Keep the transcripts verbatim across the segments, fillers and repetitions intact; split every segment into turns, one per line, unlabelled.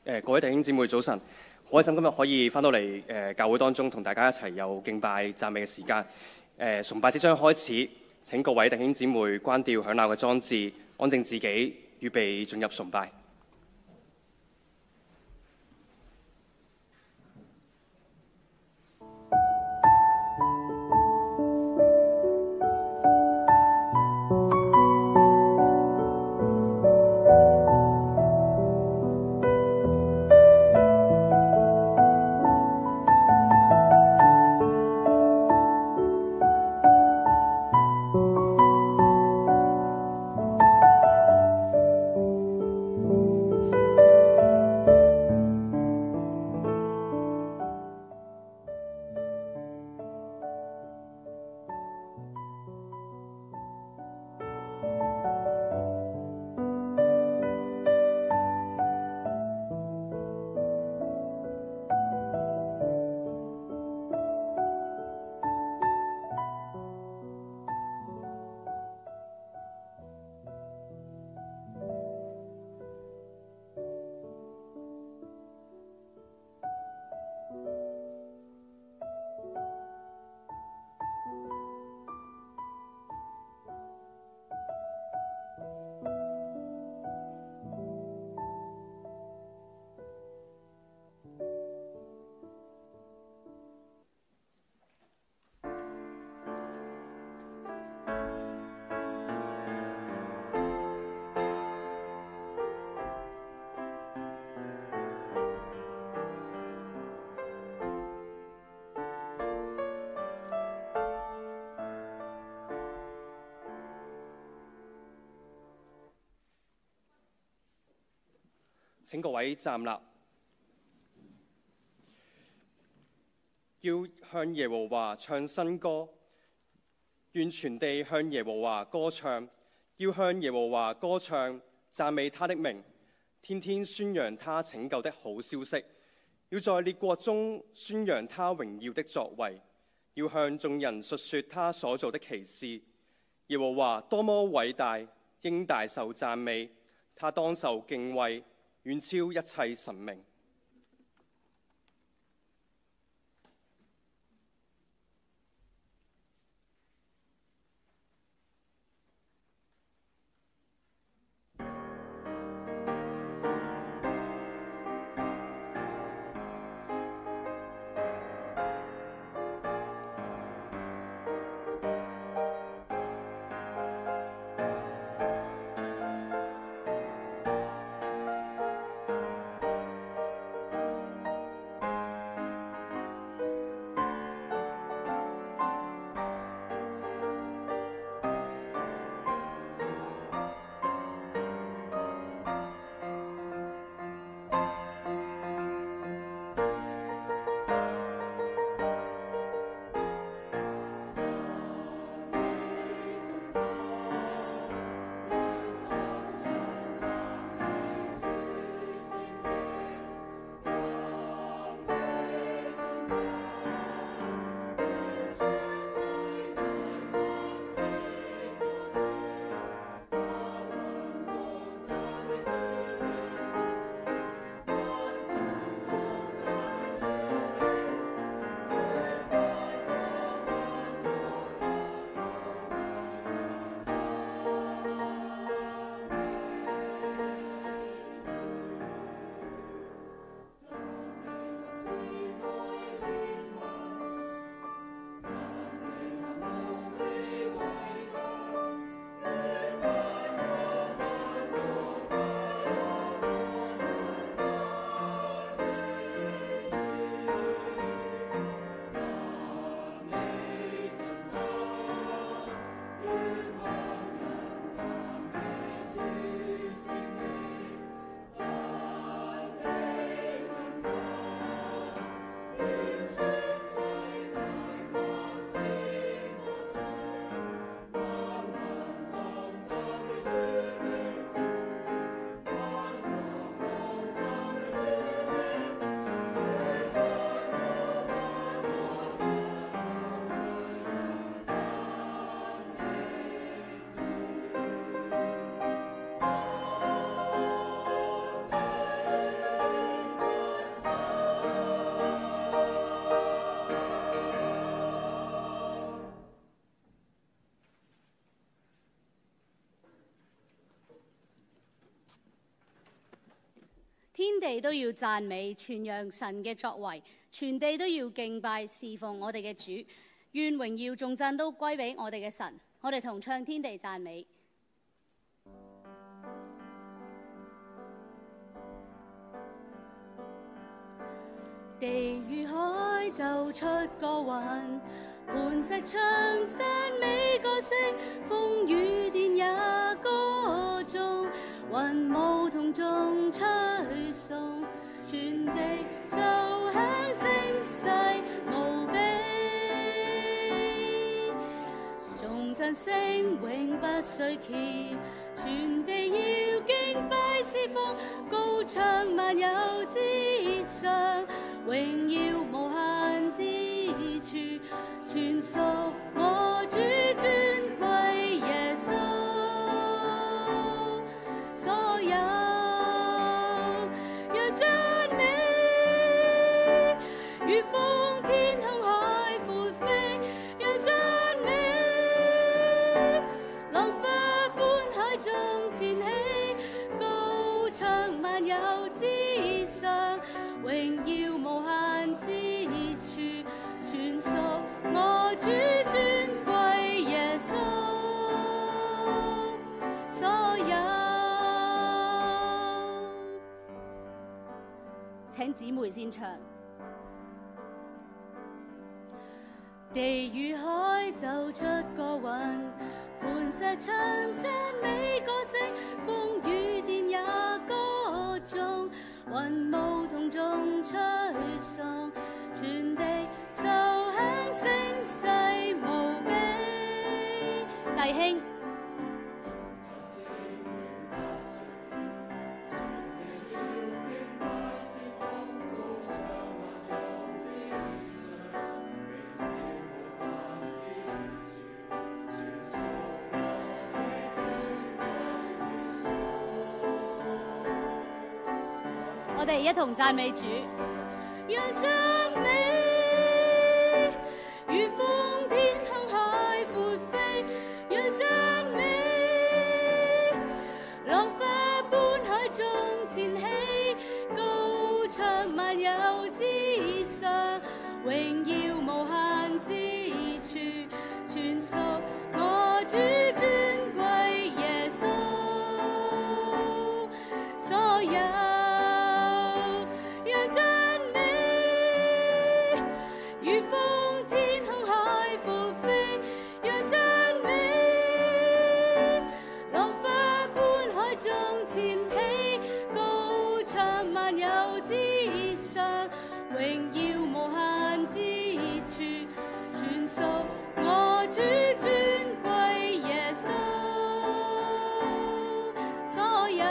誒各位弟兄姊妹早晨，好開心今日可以翻到嚟誒、呃、教會當中，同大家一齊有敬拜讚美嘅時間。誒、呃、崇拜即將開始，請各位弟兄姊妹關掉響鬧嘅裝置，安靜自己，預備進入崇拜。請各位站立，要向耶和華唱新歌，願全地向耶和華歌唱，要向耶和華歌唱，讚美他的名，天天宣揚他拯救的好消息，要在列國中宣揚他榮耀的作為，要向眾人述說他所做的奇事。耶和華多麼偉大，應大受讚美，他當受敬畏，遠超一切神明。
天地都要讚美傳揚神嘅作為，全地都要敬拜侍奉我哋嘅主。願榮耀頌讚都歸俾我哋嘅神。我哋同唱天地讚美。地與海奏出歌韻，磐石唱讚美歌聲，風雨電也歌頌，雲霧同眾吹送，全地奏響聲勢無比，頌讚聲永不衰竭，全地要敬拜侍奉，高唱萬有之上，榮耀無限之處，全屬我主，尊貴耶穌。所有讓讚美如風天空海闊飛，讓讚美浪花般海中前起，高唱萬有之上，榮耀無限之處，全屬我主，尊貴耶穌。所有請姊妹先唱。地與海奏出歌韻，磐石唱讚美歌聲，風雨電也歌頌，雲霧同眾吹送，全地奏響聲勢無比。弟兄，我哋一同讚美主，讓讚美如風天空海闊飛，讓讚美浪花般海中前起，高唱萬有之上，榮耀無限之處，全屬我主，尊貴耶穌。所有榮耀無限之處，全屬我主，尊貴耶穌。所有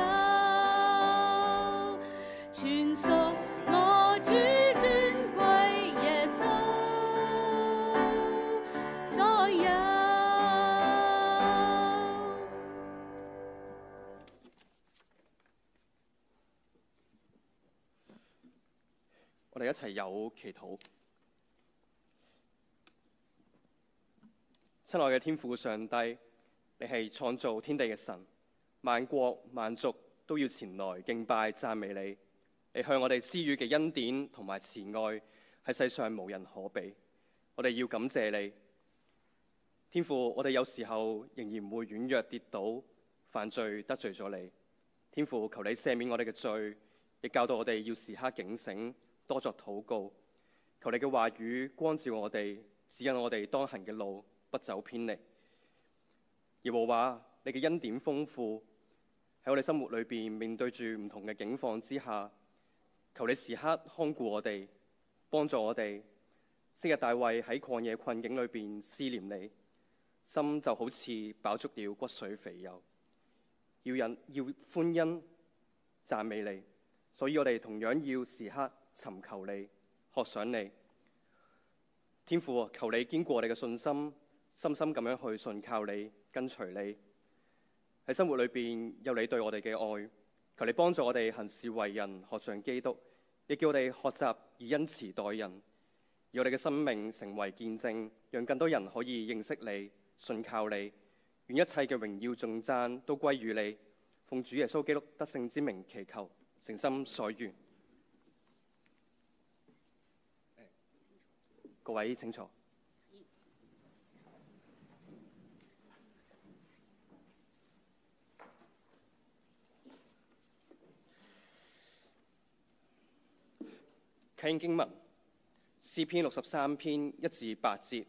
全屬我主，尊貴耶穌。所有
我哋一齊有祈禱。親愛嘅天父上帝，你係創造天地嘅神，萬國萬族都要前來敬拜讚美你。你向我哋施予嘅恩典同埋慈愛，喺世上無人可比。我哋要感謝你，天父。我哋有時候仍然會軟弱跌倒，犯罪得罪咗你。天父，求你赦免我哋嘅罪，亦教導我哋要時刻警醒，多作禱告。求你嘅話語光照我哋，指引我哋當行嘅路，不走偏離。耶和華，你嘅恩典豐富，喺我哋生活裏邊面對住唔同嘅境況之下，求你時刻看顧我哋，幫助我哋。昔日大衛喺曠野困境裏邊思念你，心就好似飽足了骨髓肥油，要人要歡欣讚美你。所以我哋同樣要時刻尋求你，學想你。天父，求你堅固我哋嘅信心，深深咁樣去信靠你，跟隨你。喺生活裏邊有你對我哋嘅愛，求你幫助我哋行事為人，學像基督，亦叫我哋學習以恩慈待人，以我哋嘅生命成為見證，讓更多人可以認識你，信靠你。願一切嘅榮耀頌讚都歸於你。奉主耶穌基督得勝之名祈求。 誠心所願。各位請坐。啟應經文，詩篇六十三篇一至八節。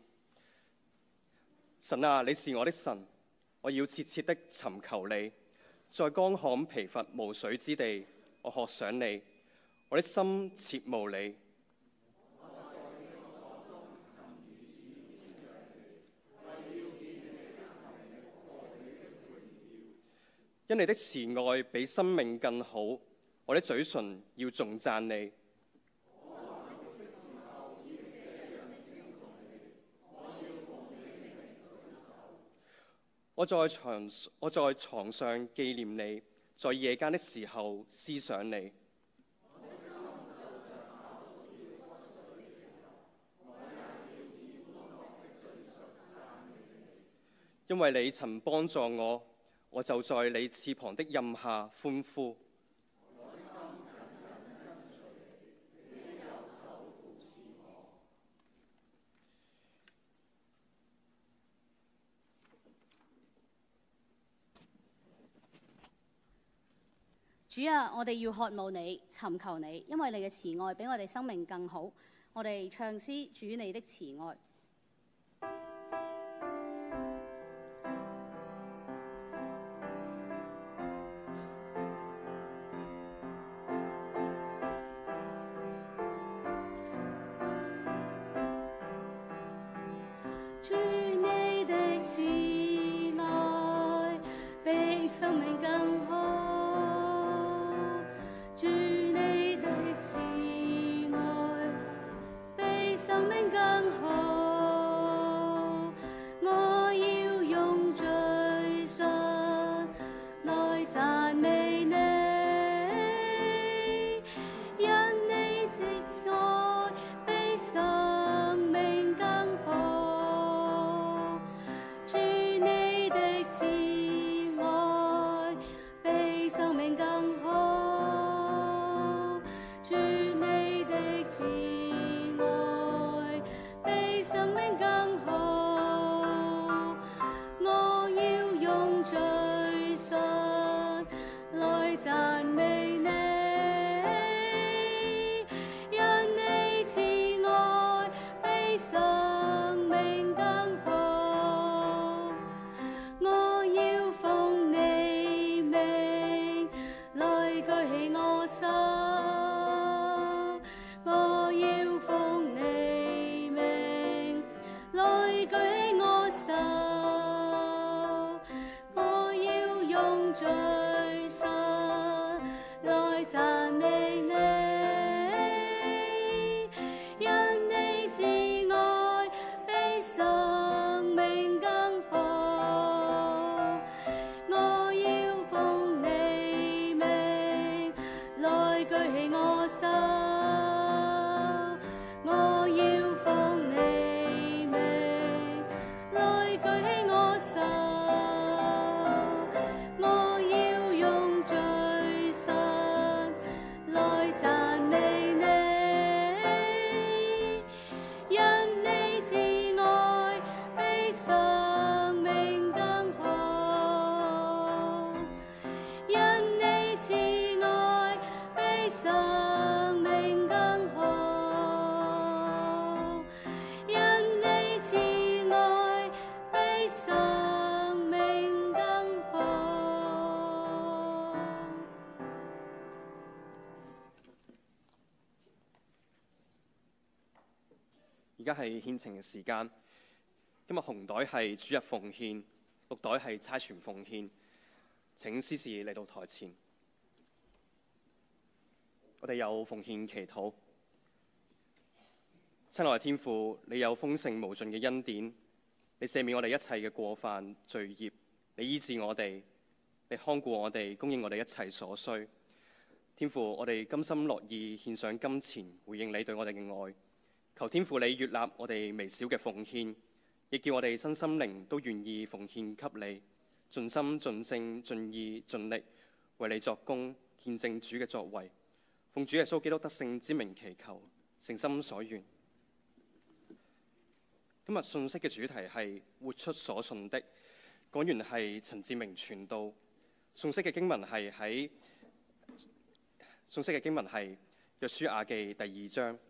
神啊，你是我的神，我要切切的尋求你。在乾旱疲乏無水之地，我渴想你，我的心切慕你。因你的慈愛比生命更好，我的嘴唇要頌讚你。我在床我在床上紀念你，在夜間的時候思想你。因為你曾幫助我，我就在你翅膀的蔭下歡呼。
主啊，我哋要渴慕你，尋求你，因為你嘅慈愛比我哋生命更好。我哋唱詩，主你的慈愛。主你的慈愛比生命更好。主你的慈愛比生命更好，我要用嘴唇來讚美你，因你慈愛比生命更好。主你的慈愛比生命更好。
而家係獻呈嘅時間。今日紅袋係主日奉獻，綠袋係差傳奉獻。請司事嚟到台前，我哋有奉獻祈禱。親愛嘅天父，你有豐盛無盡嘅恩典，你赦免我哋一切嘅過犯罪孽，你醫治我哋，你看顧我哋，供應我哋一切所需。天父，我哋甘心樂意獻上金錢，回應你對我哋嘅愛。求天父你悅納我哋微小嘅奉獻，亦叫我哋身心靈都願意奉獻給你，盡心盡性盡意盡力為你作工， 見證主嘅作為。奉主耶穌基督得勝之名祈求，誠心所願。今日信息嘅主題係活出所信的，講員係陳志明傳道。信息嘅經文係喺信息嘅經文係約書亞記第二章。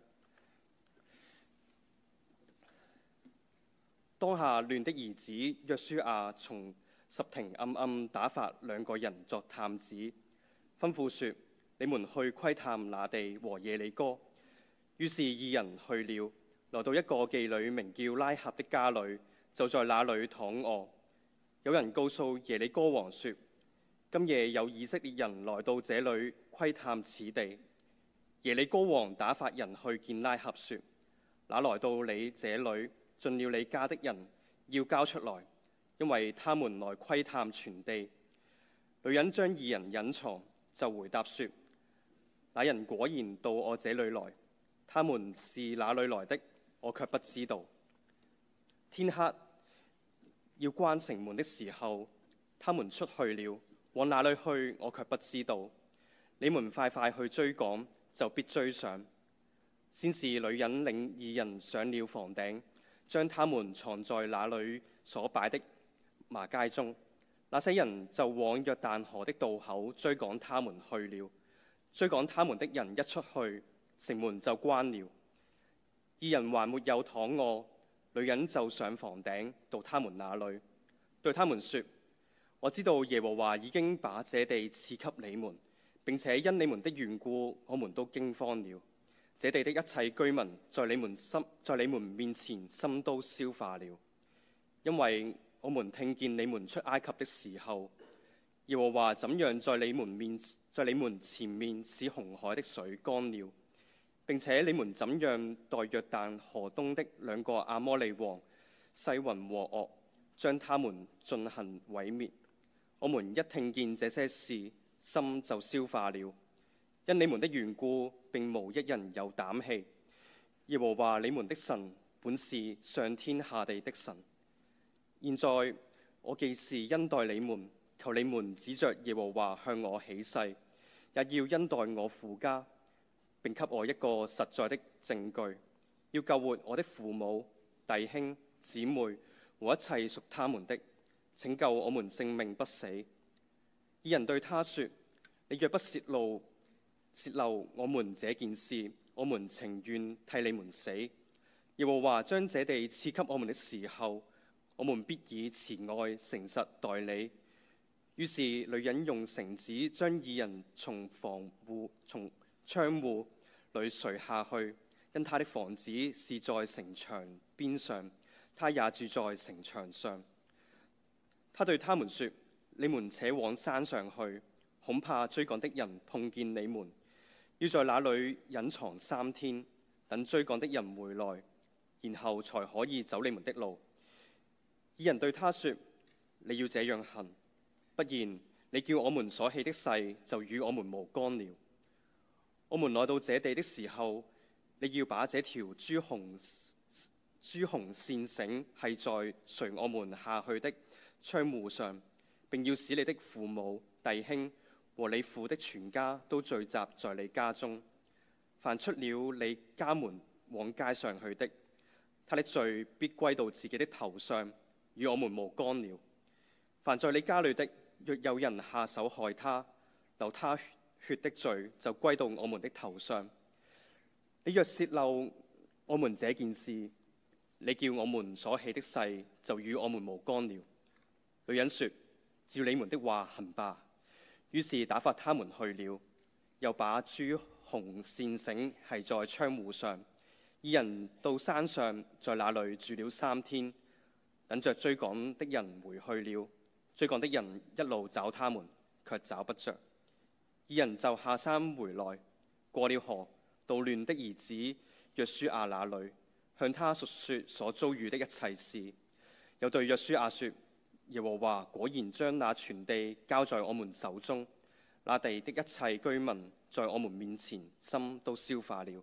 當下亂的兒子約書亞從什亭暗暗打發兩個人作探子，吩咐說：你們去窺探那地和耶利哥。於是二人去了，來到一個妓女名叫拉合的家裏，就在那裏躺臥。有人告訴耶利哥王說：今夜有以色列人來到這裏窺探此地。耶利哥王打發人去見拉合說：那來到你這裏進了你家的人要交出來，因為他們來窺探全地。女人將二人隱藏，就回答說：那人果然到我這裏來，他們是哪裏來的，我卻不知道。天黑要關城門的時候，他們出去了，往哪裏去，我卻不知道。你們快快去追趕，就必追上。先是女人領二人上了房頂，將他們藏在那裏所擺的麻秸中。那些人就往約旦河的渡口追趕他們去了。追趕他們的人一出去，城門就關了。二人還沒有躺臥，女人就上房頂到他們那裏，對他們說：我知道耶和華已經把這地賜給你們，並且因你們的緣故，我們都驚慌了。這地的一切居民在你們心，在你們面前心都消化了，因為我們聽見你們出埃及的時候，耶和華怎樣在你們面，在你們前面使紅海的水乾了，並且你們怎樣待約旦河東的兩個亞摩利王西宏和噩，將他們進行毀滅。我們一聽見這些事，心就消化了。因你們的緣故，並無一人有膽氣。耶和華你們的神本是上天下地的神。現在我既是恩待你們，求你們指着耶和華向我起誓，也要恩待我父家，並給我一個實在的證據，要救活我的父母、弟兄、姊妹和一切屬他們的，拯救我們性命不死。二人對他說：你若不泄露泄漏我們這件事，我們情願替你們死。耶和華將這地賜給我們的時候，我們必以慈愛誠實待你。於是女人用繩子將二人從房戶從窗戶裏垂下去，因他的房子是在城牆邊上，他也住在城牆上。他對他們說：你們且往山上去，恐怕追趕的人碰見你們，要在那裏隱藏三天，等追趕的人回來，然後才可以走你們的路。二人對他說：你要這樣行，不然你叫我們所起的誓就與我們無干了。我們來到這地的時候，你要把這條朱紅朱紅線繩繫在隨我們下去的窗戶上，並要使你的父母、弟兄和你父的全家都聚集在你家中。凡出了你家門往街上去的，他的罪必歸到自己的頭上，與我們無干了。凡在你家裏的，若有人下手害他，流他血的罪就歸到我們的頭上。你若泄漏我們這件事，你叫我們所起的誓就與我們無干了。女人說：照你們的話行吧。於是打發他們去了，又把朱紅線繩繫在窗戶上。二人到山上，在那裏住了三天，等着追趕的人回去了。追趕的人一路找他們，卻找不着。二人就下山回來，過了河，到亂的兒子約書亞那裏，向他述說所遭遇的一切事。又對約書亞說：耶和華果然將那全地交在我們手中，那地的一切居民在我們面前心都消化了。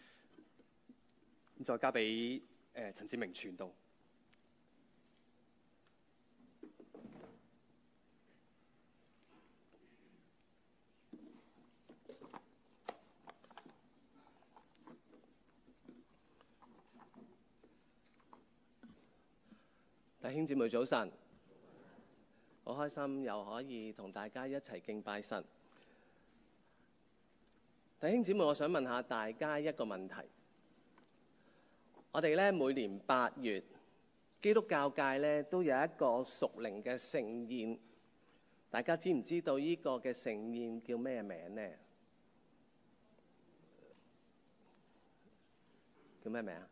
再交俾誒陳志明傳道。
弟兄姊妹早晨，好開心又可以同大家一齊敬拜神。弟兄姊妹，我想問下大家一個問題。我哋咧每年八月，基督教界咧都有一個屬靈嘅盛宴，大家知唔知道呢個嘅盛宴叫咩名呢？叫咩名啊？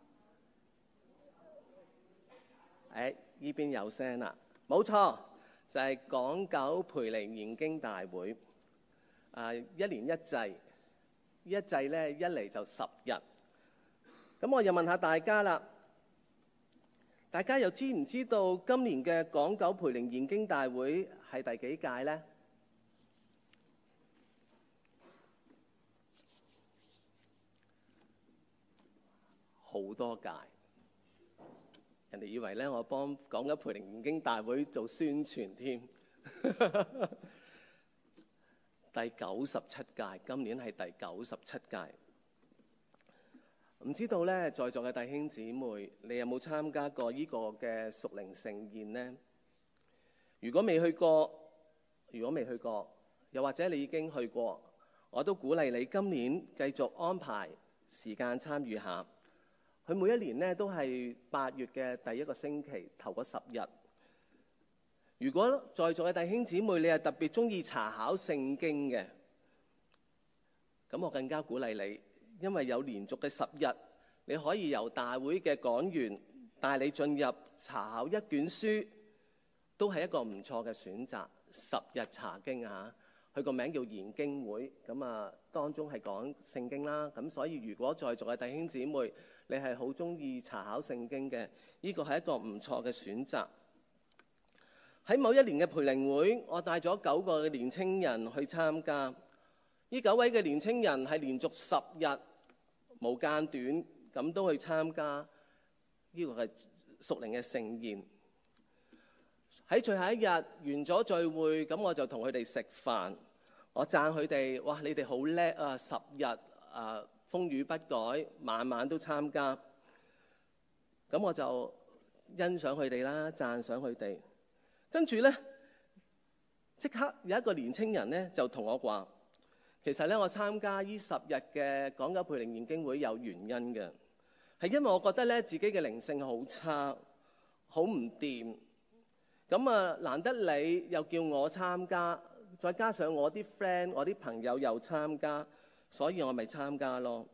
誒，呢邊有聲啦，冇錯，就係港九培靈研經大會。啊，一年一祭，呢一祭咧一嚟就十日。咁我又問下大家啦，大家又知唔知道今年嘅港九培靈研經大會係第幾屆呢？好多屆。人哋以為咧，我幫港九培靈研經大會做宣傳添。第九十七屆，今年係第九十七屆。唔知道咧，在座嘅弟兄姊妹，你有冇參加過呢個嘅屬靈盛宴呢？如果未去過，如果未去過，又或者你已經去過，我都鼓勵你今年繼續安排時間參與下。佢每一年呢都係八月嘅第一個星期頭嗰十日。如果在座嘅弟兄姊妹你係特別中意查考聖經嘅，咁我更加鼓勵你，因為有連續嘅十日，你可以由大會嘅講員帶你進入查考一卷書，都係一個唔錯嘅選擇。十日查經啊，佢個名叫研經會，咁啊當中係講聖經啦。咁所以如果在座嘅弟兄姊妹，你係好中意查考聖經嘅，呢個係一個唔錯嘅選擇。喺某一年嘅培靈會，我帶咗九個嘅年青人去參加。呢九位嘅年青人係連續十日無間斷咁都去參加呢個係屬靈嘅盛宴。喺最後一日完咗聚會，咁我就同佢哋食飯。我讚佢哋，哇！你哋好叻啊！十日啊，風雨不改，晚晚都參加。咁我就欣賞佢哋啦，讚賞佢哋。跟住呢，即刻有一個年青人呢，就同我話，其實呢，我參加呢十日嘅港九培靈研經會有原因嘅，係因為我覺得呢，自己嘅靈性好差，好唔掂。咁啊，難得你又叫我參加，再加上我啲 friend、我啲朋友又參加，所以我咪參加咯。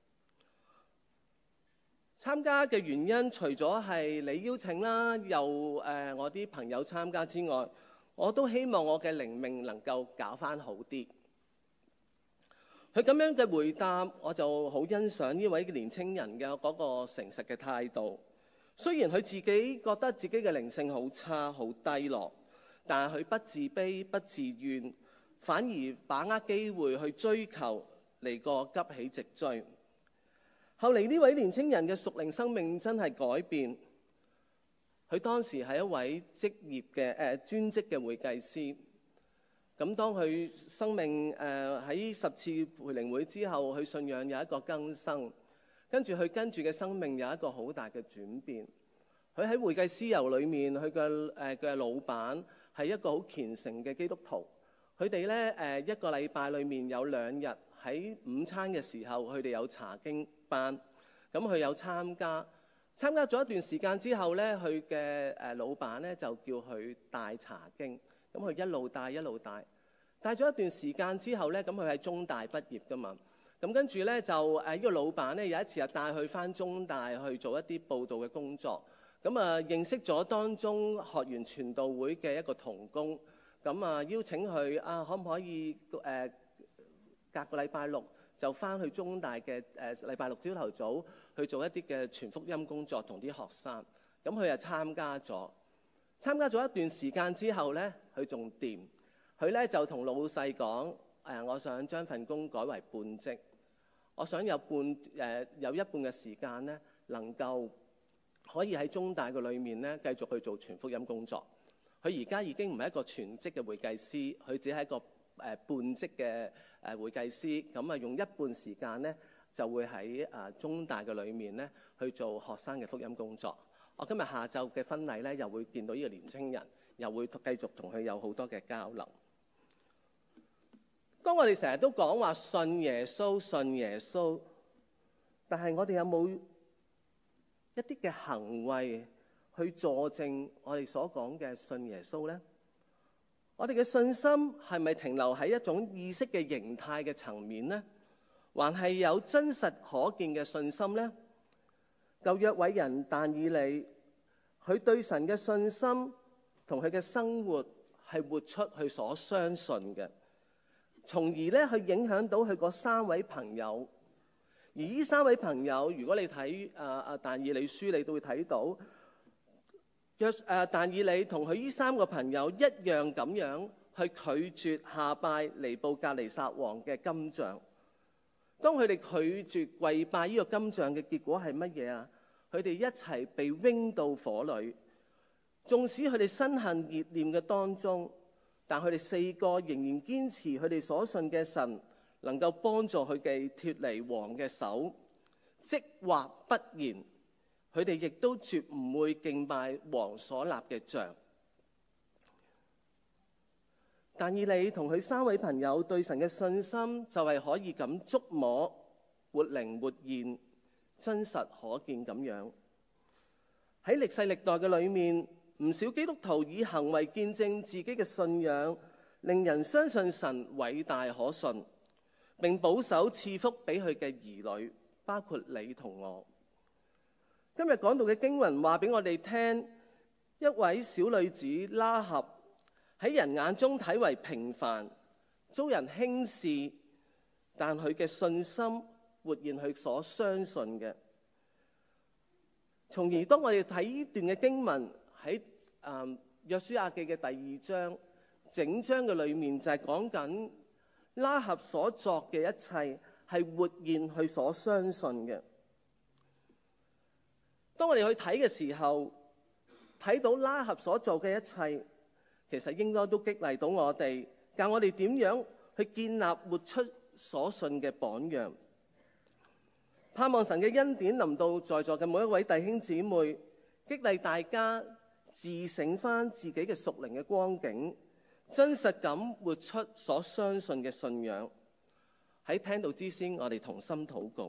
參加嘅原因除咗係你邀請啦，又誒、呃、我啲朋友參加之外，我都希望我嘅靈命能夠搞返好啲。佢咁樣嘅回答，我就好欣賞呢位年青人嘅嗰個誠實嘅態度。雖然佢自己覺得自己嘅靈性好差、好低落，但係佢不自卑、不自怨，反而把握機會去追求嚟個急起直追。後嚟呢位年青人嘅屬靈生命真係改變。佢當時係一位職業嘅誒、呃、專職嘅會計師。咁當佢生命誒喺、呃、十次培靈會之後，佢信仰有一個更新，跟住佢跟住嘅生命有一個好大嘅轉變。佢喺會計師樓裏面，佢嘅誒嘅老闆係一個好虔誠嘅基督徒。佢哋咧誒一個禮拜裏面有兩日喺午餐嘅時候，佢哋有查經班。咁佢有參加，參加咗一段時間之後咧，佢嘅誒老闆咧就叫佢帶查經。咁佢一路帶一路帶，帶咗一段時間之後咧，咁佢喺中大畢業噶嘛。咁跟住咧就誒呢個老闆咧有一次啊帶佢返中大去做一啲報道嘅工作。咁啊認識咗當中學園傳道會嘅一個同工。咁啊邀請佢啊可唔可以誒、呃、隔個禮拜六就返去中大嘅誒禮拜六朝頭早去做一啲嘅傳福音工作同啲學生。咁佢就參加咗。參加咗一段時間之後呢，佢仲掂，佢呢就同老細講：誒，我想將份工改為半職，我想有半誒、呃、有一半嘅時間呢，能夠可以喺中大嘅裏面呢繼續去做傳福音工作。佢而家已經唔係一個全職嘅會計師，佢只係一個誒、呃、半職嘅誒會計師。咁啊，用一半時間呢，就會喺啊中大嘅裏面呢去做學生嘅福音工作。 我今日下晝嘅婚禮咧，又會見到呢個年青人，又會繼續同佢有好多嘅交流。當我哋成日都講話信耶穌、信耶穌，但係我哋有冇一啲嘅行為去佐證我哋所講嘅信耶穌呢？我哋嘅信心係咪停留喺一種意識嘅形態嘅層面呢？還係有真實可見嘅信心呢？舊約偉人但以理，佢對神嘅信心同佢嘅生活係活出佢所相信嘅，從而咧去影響到佢嗰三位朋友。而呢三位朋友，如果你睇啊啊但以理書，你都會睇到約啊但以理同佢呢三個朋友一樣咁樣去拒絕下拜尼布甲尼撒王嘅金像。當佢哋拒絕跪拜呢個金像嘅結果係乜嘢啊？佢哋一齊被扔到火裏，縱使佢哋身陷熱念嘅當中，但佢哋四個仍然堅持佢哋所信嘅神能夠幫助佢哋脫離王嘅手，即或不然，佢哋亦都絕唔會敬拜王所立嘅像。但以理同佢三位朋友對神嘅信心就係可以咁觸摸、活靈活現、真實可見咁樣。喺歷世歷代嘅裏面，唔少基督徒以行為見證自己嘅信仰，令人相信神偉大可信，並保守賜福俾佢嘅兒女，包括你同我。今日講到嘅經文話俾我哋聽，一位小女子拉合喺人眼中睇為平凡，遭人輕視，但佢嘅信心活現佢所相信嘅。從而當我哋睇呢段嘅經文喺誒約書亞記嘅第二章，整章嘅裏面就係講緊拉合所作嘅一切係活現佢所相信嘅。當我哋去睇嘅時候，睇到拉合所做嘅一切，其實應該都激勵到我哋，教我哋點樣去建立活出所信嘅榜樣。盼望神嘅恩典臨到在座嘅每一位弟兄姊妹，激勵大家自省翻自己嘅屬靈嘅光景，真實咁活出所相信嘅信仰。喺聽道之先，我哋同心禱告。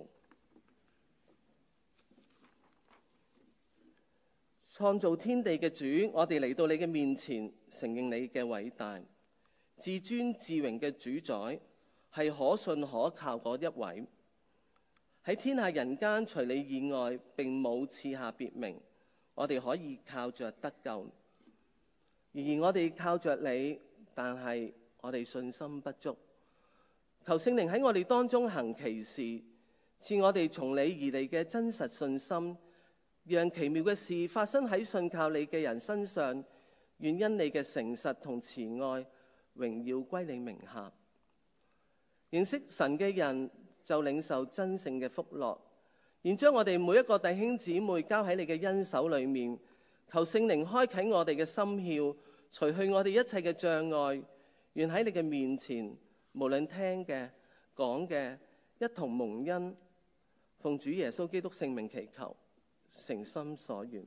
創造天地嘅主，我哋嚟到你嘅面前，承認你嘅偉大，至尊至榮嘅主宰，係可信可靠嗰一位。喺天下人間，除你以外，並冇賜下別名，我哋可以靠着得救。然而我哋靠着你，但係我哋信心不足。求聖靈喺我哋當中行奇事，賜我哋從你而嚟嘅真實信心，讓奇妙嘅事發生喺信靠你嘅人身上，願因你嘅誠實同慈愛，榮耀歸你名下。認識神嘅人就領受真正嘅福樂，願將我哋每一個弟兄姊妹交喺你嘅恩手裏面，求聖靈開啟我哋嘅心竅，除去我哋一切嘅障礙，願喺你嘅面前，無論聽嘅講嘅，一同蒙恩，奉主耶穌基督聖名祈求，誠心所願。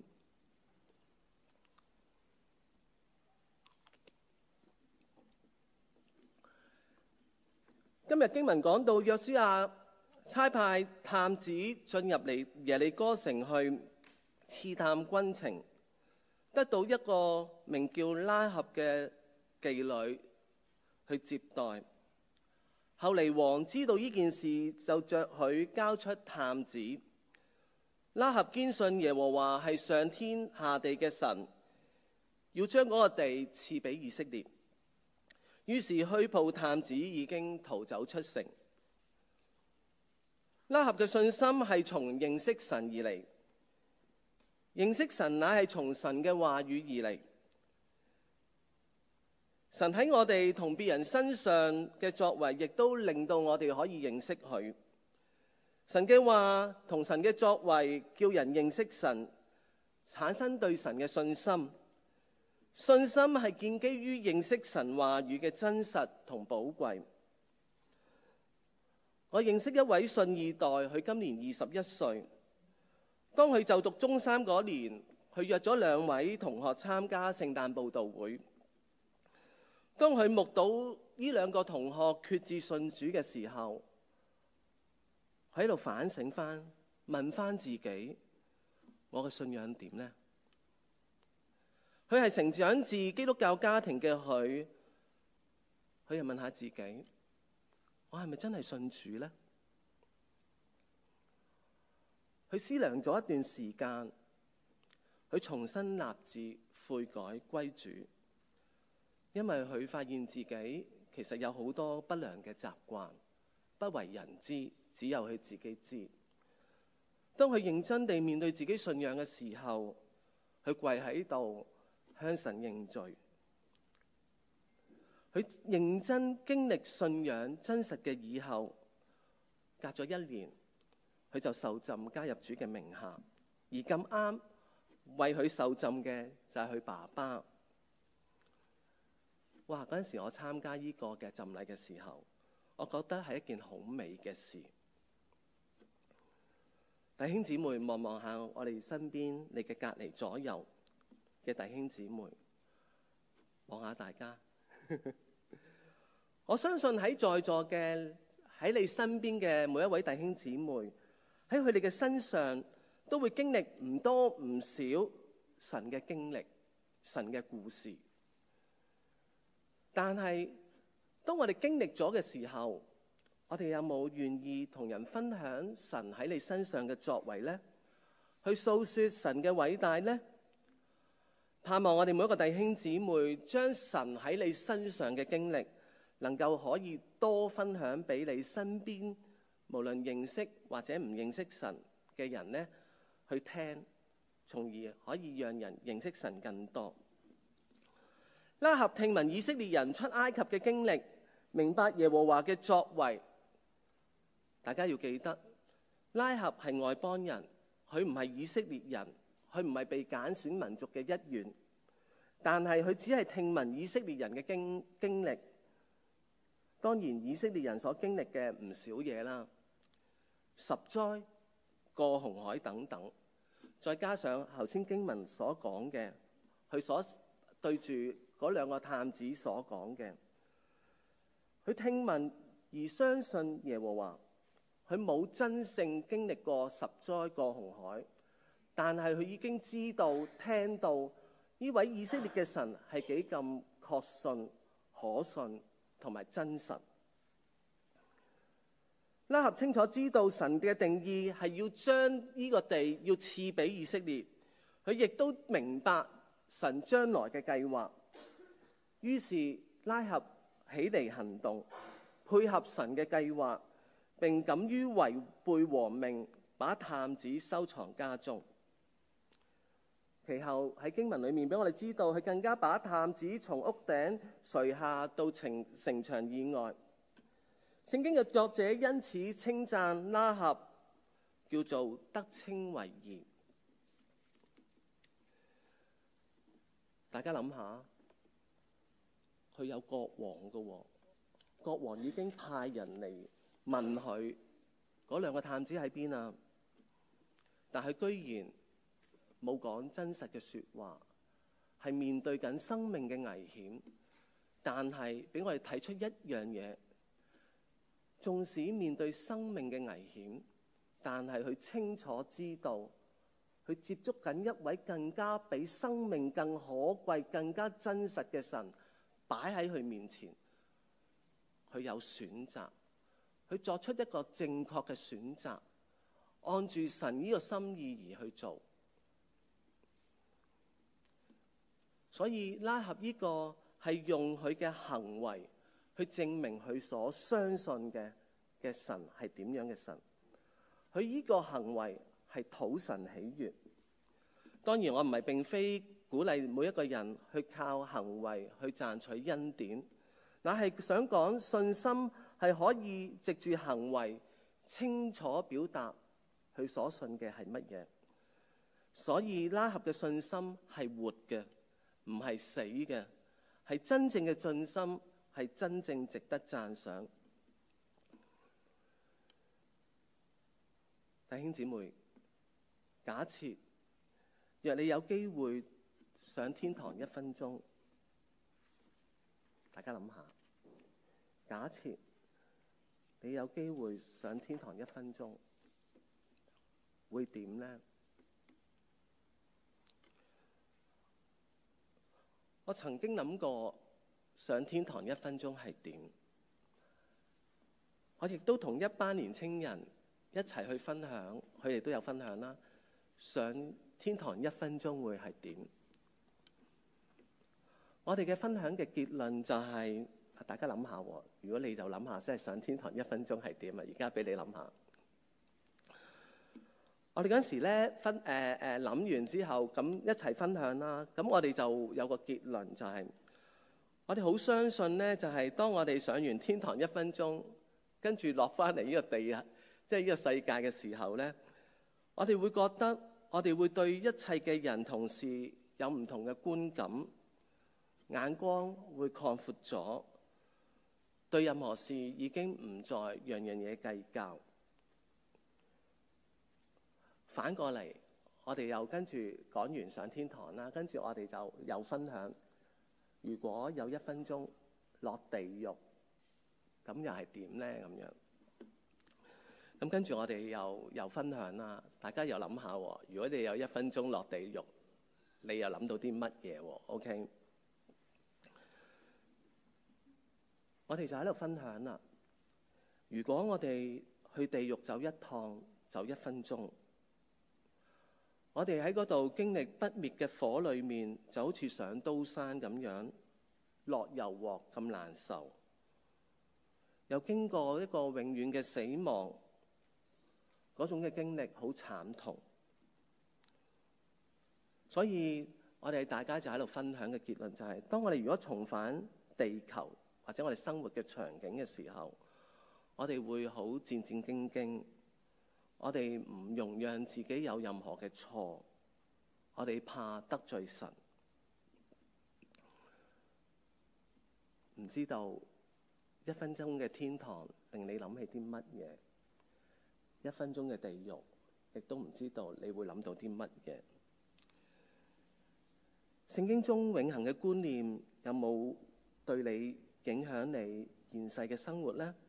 今日經文講到約書亞差派探子進入嚟耶利哥城去刺探軍情，得到一個名叫拉合嘅妓女去接待。後嚟王知道呢件事，就着佢交出探子。拉合堅信耶和華係上天下地嘅神，要將嗰個地賜俾以色列。於是虛報探子已經逃走出城。拉合嘅信心係從認識神而嚟，認識神乃係從神嘅話語而嚟。神喺我哋同別人身上嘅作為，亦都令到我哋可以認識佢。神嘅話同神嘅作為，叫人認識神，產生對神嘅信心。信心係建基於認識神話語嘅真實同寶貴。我認識一位信二代，佢今年二十一歲。當佢就讀中三嗰年，佢佢約咗兩位同學參加聖誕佈道會。當佢目睹呢兩個同學決志信主嘅時候，佢喺度反省翻，問翻自己：我嘅信仰點呢？佢係成長自基督教家庭嘅佢，佢又問下自己：我係咪真係信主呢？佢思量咗一段時間，佢重新立志悔改歸主，因為佢發現自己其實有好多不良嘅習慣，不為人知，只有佢自己知。當佢認真地面對自己信仰嘅時候，佢跪喺度向神認罪。佢認真經歷信仰真實嘅以後，隔咗一年，佢就受浸加入主嘅名下。而咁啱為佢受浸嘅就係佢爸爸。哇！嗰陣時我參加呢個嘅浸禮嘅時候，我覺得係一件好美嘅事。弟兄姊妹，望望下我哋身邊你嘅隔離左右嘅弟兄姊妹，望下大家。我相信喺在座嘅喺你身邊嘅每一位弟兄姊妹，喺佢哋嘅身上都會經歷唔多唔少神嘅經歷、神嘅故事。但係當我哋經歷咗嘅時候，我哋有冇願意同人分享神喺你身上嘅作為呢？去訴說神嘅偉大呢？盼望我哋每一個弟兄姊妹將神喺你身上嘅經歷能夠可以多分享俾你身邊無論認識或者唔認識神嘅人呢，去聽，從而可以讓人認識神更多。拉合聽聞以色列人出埃及嘅經歷，明白耶和華嘅作為。大家要記得，拉合係外邦人，佢唔係以色列人，佢唔係被揀選民族嘅一員，但係佢只係聽聞以色列人嘅經經歷。當然以色列人所經歷嘅唔少嘢啦，十災、過紅海等等，再加上頭先經文所講嘅，佢所對住嗰兩個探子所講嘅，佢聽聞而相信耶和華，佢冇真正經歷過十災過紅海，但係佢已經知道聽到呢位以色列嘅神係幾咁確信、可信同埋真實。拉合清楚知道神嘅定義係要將呢個地要賜俾以色列，佢亦都明白神將來嘅計劃。於是拉合起嚟行動，配合神嘅計劃，並敢於違背王命，把探子收藏家中。其後喺經文裏面俾我哋知道，佢更加把探子從屋頂垂下到城城牆以外。聖經嘅作者因此稱讚拉合叫做得稱為義。大家諗下，佢有國王㗎喎，國王已經派人嚟問佢嗰兩個探子喺邊啊，但係居然冇講真實嘅說話，係面對緊生命嘅危險，但係俾我哋睇出一樣嘢，縱使面對生命嘅危險，但係佢清楚知道佢接觸緊一位更加比生命更可貴、更加真實嘅神擺喺佢面前，佢有選擇，佢作出一個正確嘅選擇，按住神呢個心意而去做。所以拉合呢個係用佢嘅行為去證明佢所相信嘅嘅神係點樣嘅神。佢呢個行為係討神喜悅。當然我唔係並非鼓勵每一個人去靠行為去賺取恩典，乃係想講信心係可以藉住行為清楚表達佢所信嘅係乜嘢。所以拉合嘅信心係活嘅，唔係死嘅，係真正嘅信心，係真正值得讚賞。弟兄姊妹，假設若你有機會上天堂一分鐘，大家諗下，假設你有機會上天堂一分鐘，會點呢？我曾經諗過上天堂一分鐘係點，我亦都同一班年青人一齊去分享，佢哋都有分享啦。上天堂一分鐘會係點？我哋嘅分享嘅結論就係、是，大家諗下喎。如果你就諗下，即係上天堂一分鐘係點啊？而家俾你諗下。我哋嗰陣時咧分誒誒諗完之後，咁一齊分享啦。咁我哋就有個結論，就係、是、我哋好相信咧，就係、是、當我哋上完天堂一分鐘，跟住落翻嚟呢個地啊，即係呢個世界嘅時候咧，我哋會覺得我哋會對一切嘅人同事有唔同嘅觀感，眼光會擴闊咗，對任何事已經唔再樣樣嘢計較。反過嚟，我哋又跟住講完上天堂啦，跟住我哋就有分享。如果有一分鐘落地獄，咁又係點呢？咁樣咁跟住我哋又又分享啦。大家又諗下喎，如果你有一分鐘落地獄，你又諗到啲乜嘢喎？OK， 我哋就喺度分享啦。如果我哋去地獄走一趟，走一分鐘。我哋喺嗰度經歷不滅嘅火裏面，就好似上刀山咁樣，落油鑊咁難受，又經過一個永遠嘅死亡，嗰種嘅經歷好慘痛。所以我哋大家就喺度分享嘅結論就係，當我哋如果重返地球或者我哋生活嘅場景嘅時候，我哋會好戰戰兢兢。我哋唔容讓自己有任何嘅錯，我哋怕得罪神。唔知道一分鐘嘅天堂令你諗起啲乜嘢？一分鐘嘅地獄，亦都唔知道你會諗到啲乜嘢。聖經中永恆嘅觀念有冇對你影響你現世嘅生活呢？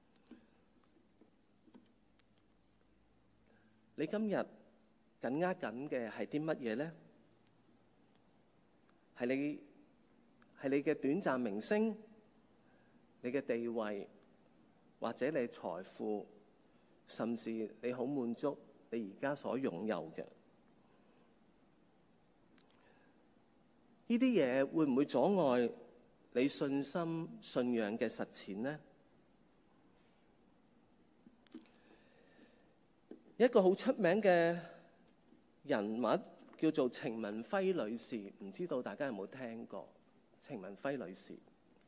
你今日緊握緊嘅係啲乜嘢呢？係你係你嘅短暫名聲，你嘅地位，或者你財富，甚至你好滿足你而家所擁有嘅呢啲嘢，會唔會阻礙你信心信仰嘅實踐呢？一個好出名嘅人物叫做程文輝女士，唔知道大家有冇聽過？程文輝女士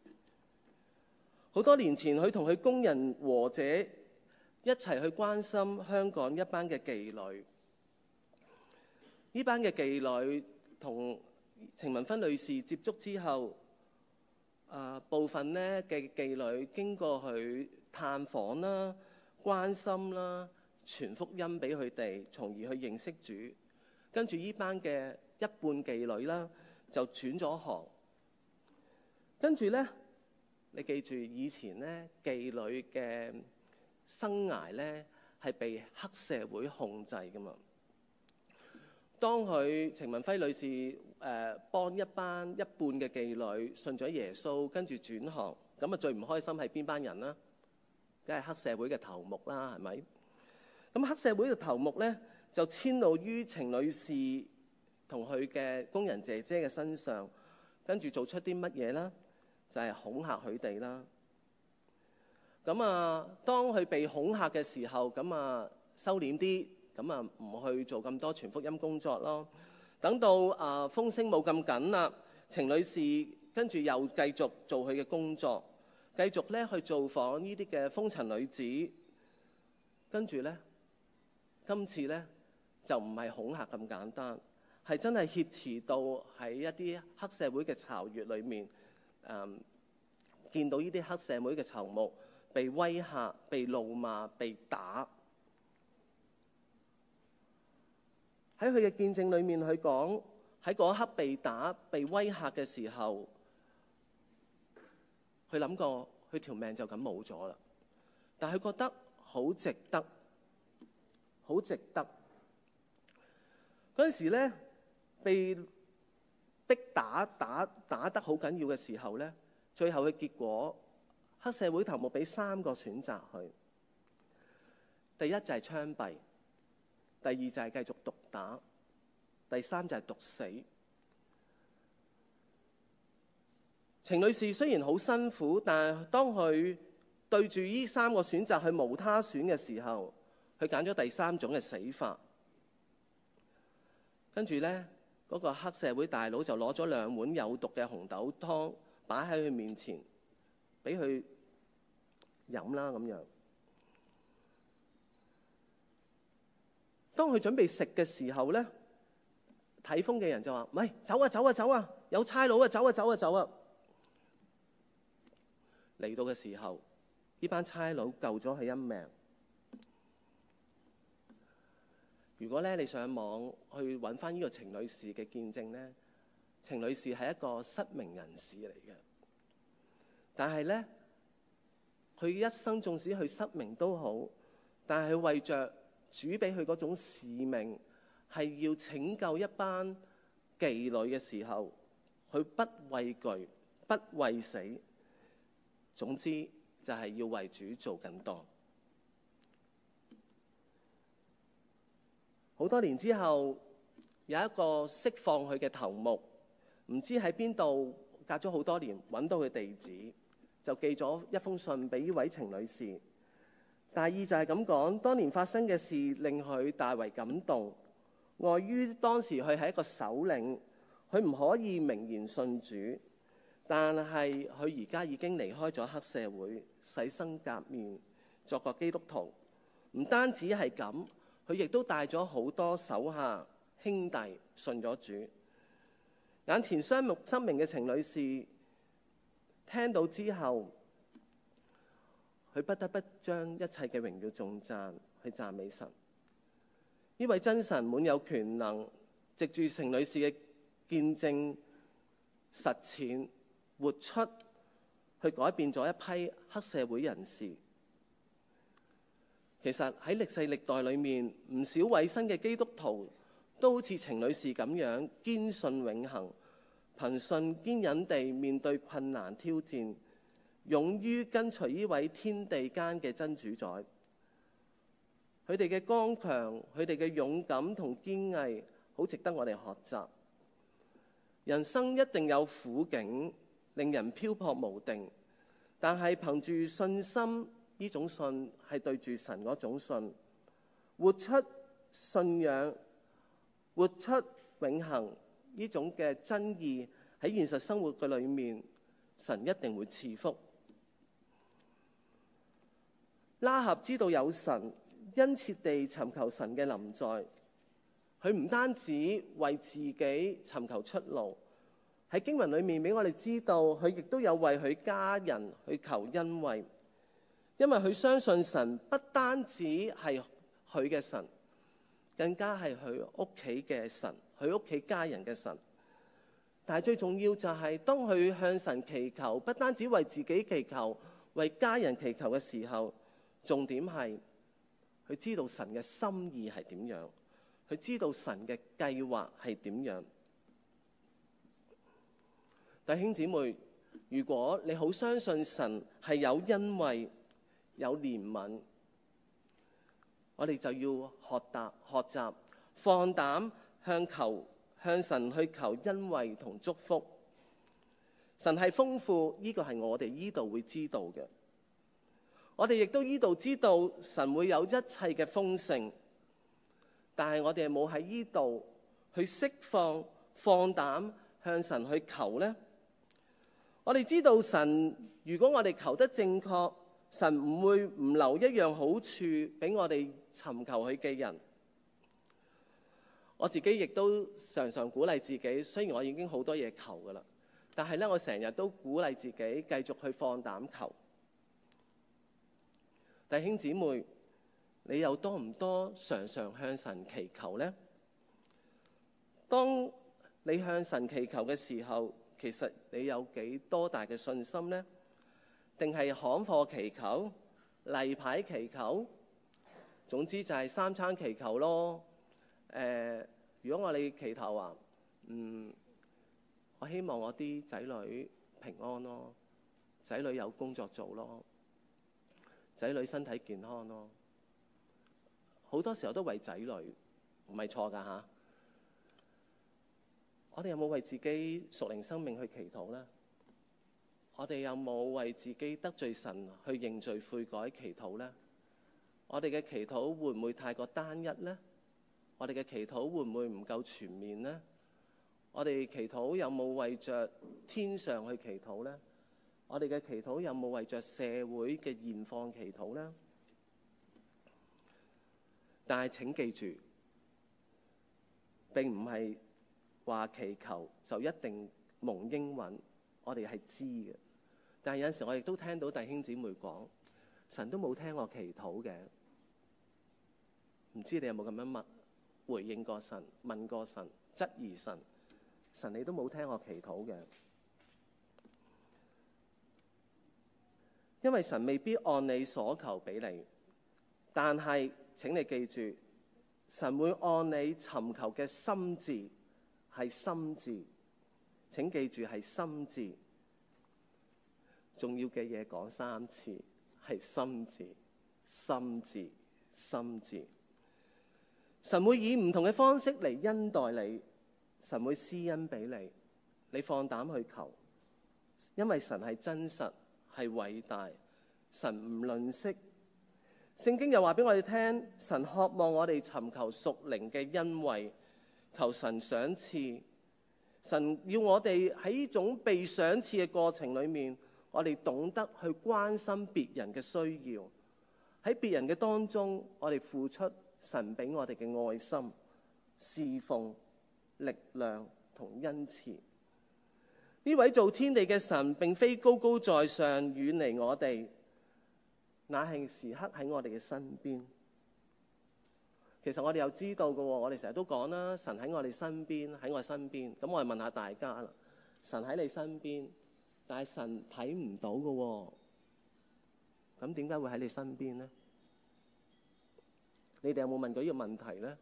好多年前，佢同佢工人和姐一齊去關心香港一班嘅妓女。呢班嘅妓女同程文輝女士接觸之後，啊部分呢嘅妓女經過佢探訪啦、關心啦、傳福音俾佢哋，從而去認識主。跟住呢班嘅一半妓女啦，就轉咗行。跟住咧，你記住以前咧妓女嘅生涯咧係被黑社會控制噶嘛。當佢程文輝女士誒、呃、幫一班一半嘅妓女信咗耶穌，跟住轉行，咁啊最唔開心係邊班人啦？梗係黑社會嘅頭目啦，係咪？咁黑社會嘅頭目咧，就遷怒於程女士同佢嘅工人姐姐嘅身上，跟住做出啲乜嘢啦？就係、是、恐嚇佢哋啦。咁啊，當佢被恐嚇嘅時候，咁啊收斂啲，咁啊唔去做咁多傳福音工作咯。等到啊風聲冇咁緊啦，程女士跟住又繼續做佢嘅工作，繼續咧去造訪呢啲嘅風塵女子，跟住咧。今次咧就唔係恐嚇咁簡單，係真係挾持到喺一啲黑社會嘅巢穴裏面，誒、嗯、見到呢啲黑社會嘅頭目被威嚇、被怒罵、被打。 喺佢嘅見證裏面，佢講喺嗰一刻被打、被威嚇嘅時候，佢諗過佢條命就咁冇咗啦。但係佢覺得好值得，好值得。嗰陣時咧，被逼打打打得好緊要嘅時候咧，最後嘅結果，黑社會頭目俾三個選擇佢。第一就係槍斃，第二就係繼續毒打，第三就係毒死。程女士雖然好辛苦，但係當佢對住呢三個選擇去無他選嘅時候，佢揀咗第三種嘅死法。跟住呢，嗰、那個黑社會大佬就攞咗兩碗有毒嘅紅豆湯擺喺佢面前，俾佢飲啦咁樣。當佢準備食嘅時候呢，睇風嘅人就話：唔係，走啊走啊走啊，有差佬啊，走啊走啊走啊！嚟到嘅時候，呢班差佬救咗佢一命。如果咧你上網去揾翻呢個程女士嘅見證咧，程女士係一個失明人士嚟嘅，但係咧佢一生縱使佢失明都好，但係佢為着主俾佢嗰種使命，係要拯救一班妓女嘅時候，佢不畏懼，不畏死。總之就係要為主做更多。好多年之後，有一個釋放佢嘅頭目，唔知喺邊度，隔咗好多年揾到佢地址，就寄咗一封信俾呢位程女士。大意就係咁講，當年發生嘅事令佢大為感動。礙於當時佢係一個首領，佢唔可以明言信主，但係佢而家已經離開咗黑社會，洗心革面，作個基督徒。唔單止係咁，佢亦都帶咗好多手下兄弟信咗主。眼前雙目失明嘅程女士聽到之後，佢不得不將一切嘅榮耀頌讚去讚美神。呢位真神滿有權能，藉住程女士嘅見證實踐活出，去改變咗一批黑社會人士。其實喺歷世歷代裏面，唔少委身嘅基督徒都好似程女士咁樣堅信永恆，憑信堅忍地面對困難挑戰，勇於跟隨呢位天地間嘅真主宰。佢哋嘅剛強，佢哋嘅勇敢同堅毅，好值得我哋學習。人生一定有苦境，令人漂泊無定，但係憑住信心，呢種信係對住神嗰種信，活出信仰，活出永恆呢種嘅真義喺現實生活嘅裏面，神一定會賜福。拉合知道有神，殷切地尋求神嘅臨在。佢唔單止為自己尋求出路，喺經文裏面俾我哋知道，佢亦都有為佢家人去求恩惠。因為佢相信神不單止係佢嘅神，更加係佢屋企嘅神，佢屋企家人嘅神。但係最重要就係，當佢向神祈求，不單止為自己祈求，為家人祈求嘅時候，重點係佢知道神嘅心意係點樣，佢知道神嘅計劃係點樣。弟兄姊妹，如果你好相信神係有恩惠，有憐憫，我哋就要學習學習，放膽向求向神去求恩惠同祝福。神係豐富，呢個係我哋呢度會知道嘅。我哋亦都呢度知道神會有一切嘅豐盛，但係我哋冇喺呢度去釋放放膽向神去求呢。我哋知道神，如果我哋求得正確，神唔會唔留一樣好處俾我哋尋求佢嘅人。我自己亦都常常鼓勵自己，雖然我已經好多嘢求㗎喇，但係咧我成日都鼓勵自己繼續去放膽求。弟兄姊妹，你又多唔多常常向神祈求呢？ 當你向神祈求嘅時候，其實你有幾多大嘅信心呢？定係行貨祈求、例牌祈求？總之就係三餐祈求咯。誒、呃，如果我哋祈求啊，嗯，我希望我啲仔女平安咯，仔女有工作做咯，仔女身體健康咯。好多時候都為仔女，唔係錯㗎嚇。我哋有冇為自己屬靈生命去祈禱呢？我哋有冇為自己得罪神去認罪悔改祈禱呢？我哋嘅祈禱會唔會太過單一呢？我哋嘅祈禱會唔會唔夠全面呢？我哋祈禱有冇為着天上去祈禱呢？我哋嘅祈禱有冇為着社會嘅現況祈禱呢？但係請記住，並唔係話祈求就一定蒙應允，我哋係知嘅。但係有陣時我亦都聽到弟兄姊妹講，神都冇聽我祈禱嘅。唔知你有冇咁樣問回應過神、問過神、質疑神？神你都冇聽我祈禱嘅，因為神未必按你所求俾你，但係請你記住，神會按你尋求嘅心志，係心志，請記住係心志。重要嘅嘢講三次，係心志、心志、心志。神會以唔同嘅方式嚟恩待你，神會施恩俾你，你放膽去求，因為神係真實，係偉大，神唔吝嗇。聖經又話俾我哋聽，神渴望我哋尋求屬靈嘅恩惠，求神賞賜。神要我哋喺呢種被賞賜嘅過程裏面，我哋懂得去關心別人嘅需要，喺別人嘅當中，我哋付出神俾我哋嘅愛心、侍奉、力量同恩賜。呢位造天地嘅神並非高高在上遠離我哋，那係時刻喺我哋嘅身邊。其實我哋又知道嘅，我哋成日都講啦，神喺我哋身邊，喺我身邊。咁我哋問下大家啦，神喺你身邊，但係神睇唔到嘅，咁點解會喺你身邊呢？你哋有冇問過呢個問題呢？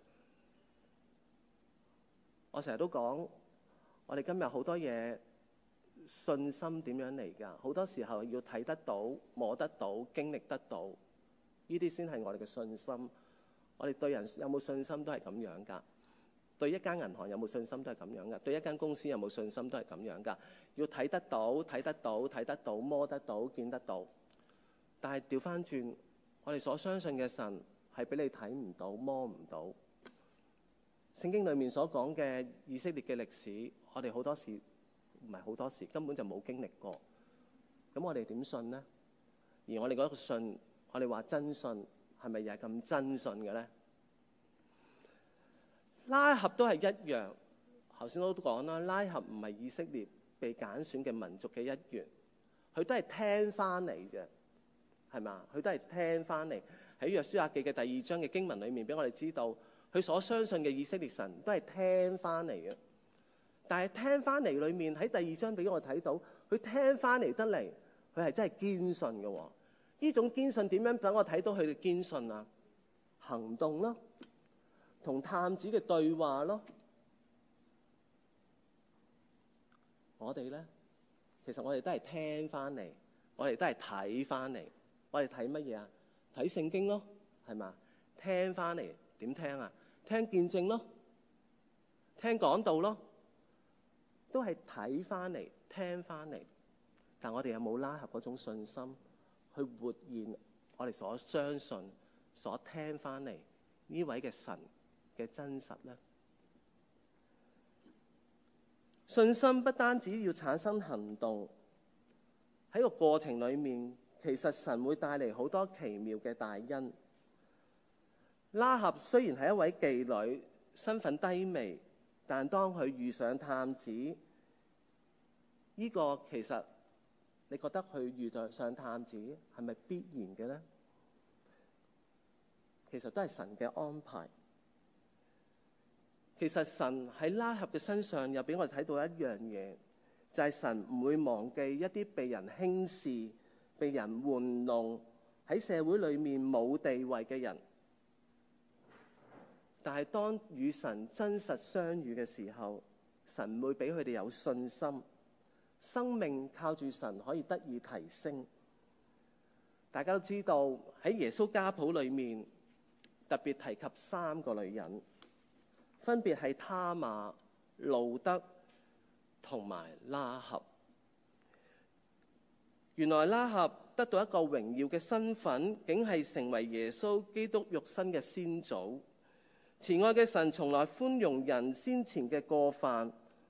我成日都講，我哋今日好多嘢，信心點樣嚟㗎？好多時候要睇得到、摸得到、經歷得到，呢啲先係我哋嘅信心。我哋對人有冇信心都係咁樣㗎。對一間銀行有冇信心都係咁樣㗎。對一間公司有冇信心都係咁樣㗎。要睇得到、睇得到、睇得到、摸得到、見得到。但係調翻轉，我哋所相信嘅神係俾你睇唔到、摸唔到。聖經裡面所講嘅以色列嘅歷史，我哋好多時唔係好多時根本就冇經歷過。咁我哋點信呢？而我哋嗰個信，我哋話真信，係咪又係咁真信嘅呢？拉合都係一樣，頭先都講啦，拉合唔係以色列被揀選嘅民族嘅一員，佢都係聽翻嚟嘅，係嘛？佢都係聽翻嚟。喺約書亞記嘅第二章嘅經文裏面，俾我哋知道，佢所相信嘅以色列神都係聽翻嚟嘅。但係聽翻嚟裏面，喺第二章俾我睇到，佢聽翻嚟得嚟，佢係真係堅信嘅喎。呢種堅信點樣等我睇到佢嘅堅信啊？行動咯，同探子嘅對話咯。我哋咧，其實我哋都係聽翻嚟，我哋都係睇翻嚟。我哋睇乜嘢啊？睇聖經咯，係嘛？聽翻嚟點聽啊？聽見證咯，聽講道咯，都係睇翻嚟、聽翻嚟。但我哋有冇拉合嗰種信心去活現我哋所相信、所聽翻嚟呢位嘅神嘅真實呢？信心不單止要產生行動，喺個過程裏面，其實神會帶嚟好多奇妙嘅大恩。拉合雖然係一位妓女，身份低微，但當佢遇上探子，呢個其實你覺得佢遇上探子係咪必然嘅呢？其實都係神嘅安排。 其實神喺拉合嘅身上又俾我哋睇到一樣嘢，就係神唔會忘記一啲被人輕視、被人玩弄、喺社會裏面冇地位嘅人。但係當與神真實相遇嘅時候，神會俾佢哋有信心，生命靠住神可以得以提升。大家都知道喺耶穌家譜裏面特別提及三個女人，分別係他瑪、路得同埋拉合。原來拉合得到一個榮耀嘅身份，竟係成為耶穌基督肉身嘅先祖。慈愛嘅神從來寬容人先前嘅過犯，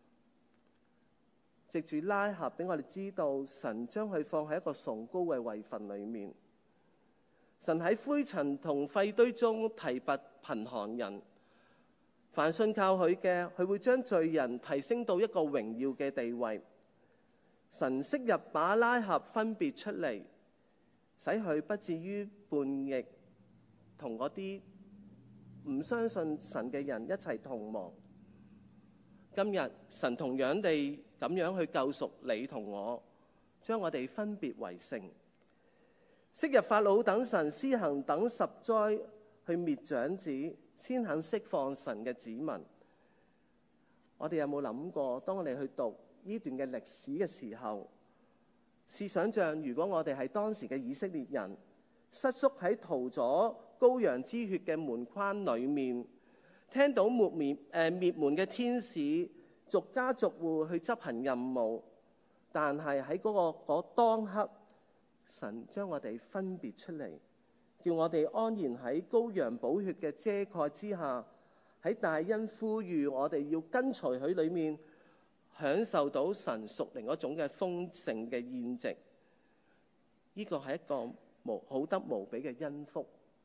藉住拉合俾我哋知道，神將佢放喺一個崇高嘅位份裏面。神喺灰塵同廢堆中提拔貧寒人，凡信靠佢嘅，佢會將罪人提升到一個榮耀嘅地位。神昔日把拉合分別出嚟，使佢不至於叛逆，同嗰啲唔相信神嘅人一齊同亡。今日神同樣地咁樣去救贖你同我，將我哋分別為聖。昔日法老等神施行等十災去滅長子，先肯釋放神嘅子民。我哋有冇諗過，當我哋去讀呢段嘅歷史嘅時候，試想像如果我哋係當時嘅以色列人，瑟縮喺塗咗羔羊之血嘅門框裏面，聽到滅滅誒滅門嘅天使逐家逐戶去執行任務，但係喺嗰個嗰當刻，神將我哋分別出嚟，叫我哋安然喺羔羊寶血嘅遮蓋之下，喺大恩呼籲我哋要跟隨佢裏面，享受到神屬靈嗰種嘅豐盛嘅宴席。呢個係一個無好得無比嘅恩福。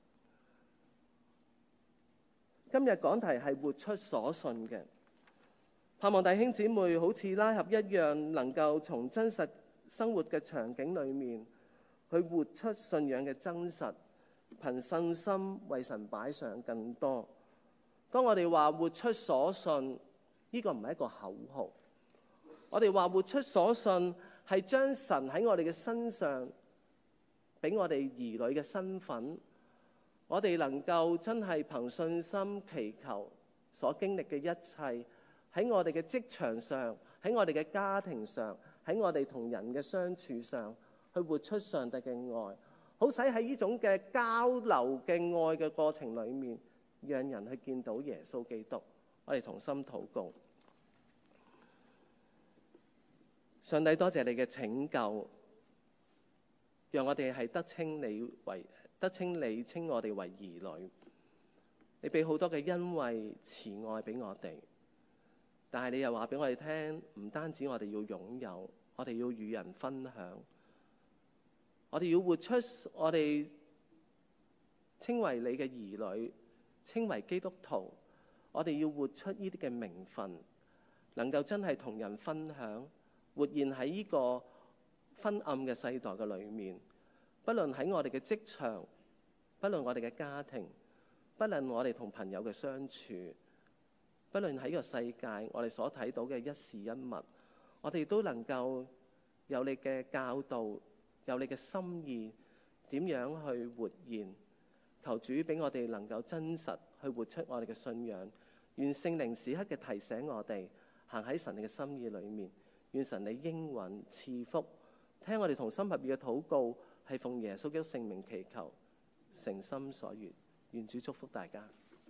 今日講題係活出所信嘅，盼望弟兄姊妹好似拉合一樣，能夠從真實生活嘅場景裏面去活出信仰嘅真實，憑信心為神擺上更多。當我哋話活出所信，呢個唔係一個口號。我哋話活出所信係將神喺我哋嘅身上俾我哋兒女嘅身份，我哋能夠真係憑信心祈求所經歷嘅一切，喺我哋嘅職場上，喺我哋嘅家庭上，喺我哋同人嘅相處上，去活出上帝嘅愛，好使喺呢種嘅交流嘅愛嘅過程裏面，讓人去見到耶穌基督。我哋同心禱告。上帝，多謝你嘅拯救，讓我哋係得稱你為得稱你稱我哋為兒女。你俾好多嘅恩惠慈愛俾我哋，但係你又話俾我哋聽，唔單止我哋要擁有，我哋要與人分享，我哋要活出我哋稱為你嘅兒女，稱為基督徒，我哋要活出呢啲嘅名分，能夠真係同人分享。活現喺呢個昏暗嘅世代嘅裏面，不論喺我哋嘅職場，不論我哋嘅家庭，不論我哋同朋友嘅相處，不論喺呢個世界我哋所睇到嘅一事一物，我哋都能夠有你嘅教導，有你嘅心意，點樣去活現。求主俾我哋能夠真實去活出我哋嘅信仰，願聖靈時刻嘅提醒我哋行喺神嘅心意裏面。願神你應允賜福，聽我哋同心合意嘅禱告，係奉耶穌基督聖名祈求，誠心所願。願主祝福大家。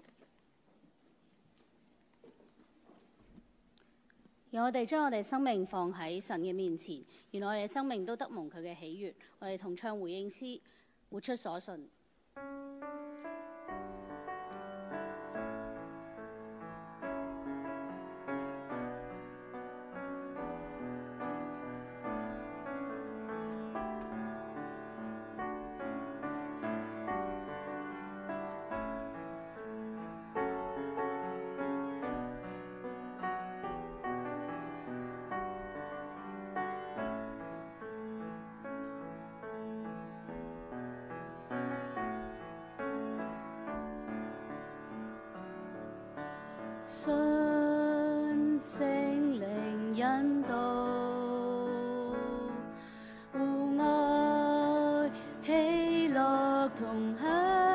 讓我哋將我哋生命放喺神嘅面前，願我哋嘅生命都得蒙佢嘅喜悅。我哋同唱回應詩，活出所信。 信聖靈引導，互愛喜樂同享，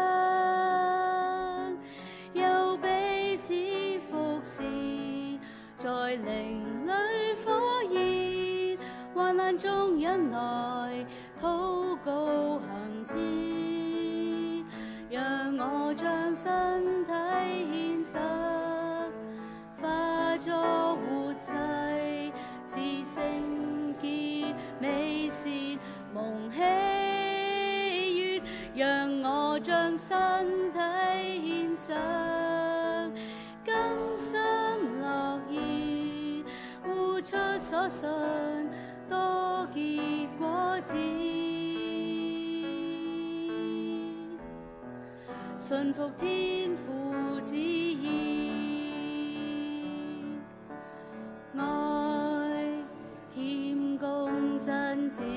又彼此服侍，在靈裏火焰，患難中忍耐，禱告行之，讓我將身體獻上，化作活祭，是聖潔美善蒙喜悅，讓我將身體獻上，甘心樂意，活出所信，多結果子，順服天父旨意，愛謙恭真摯，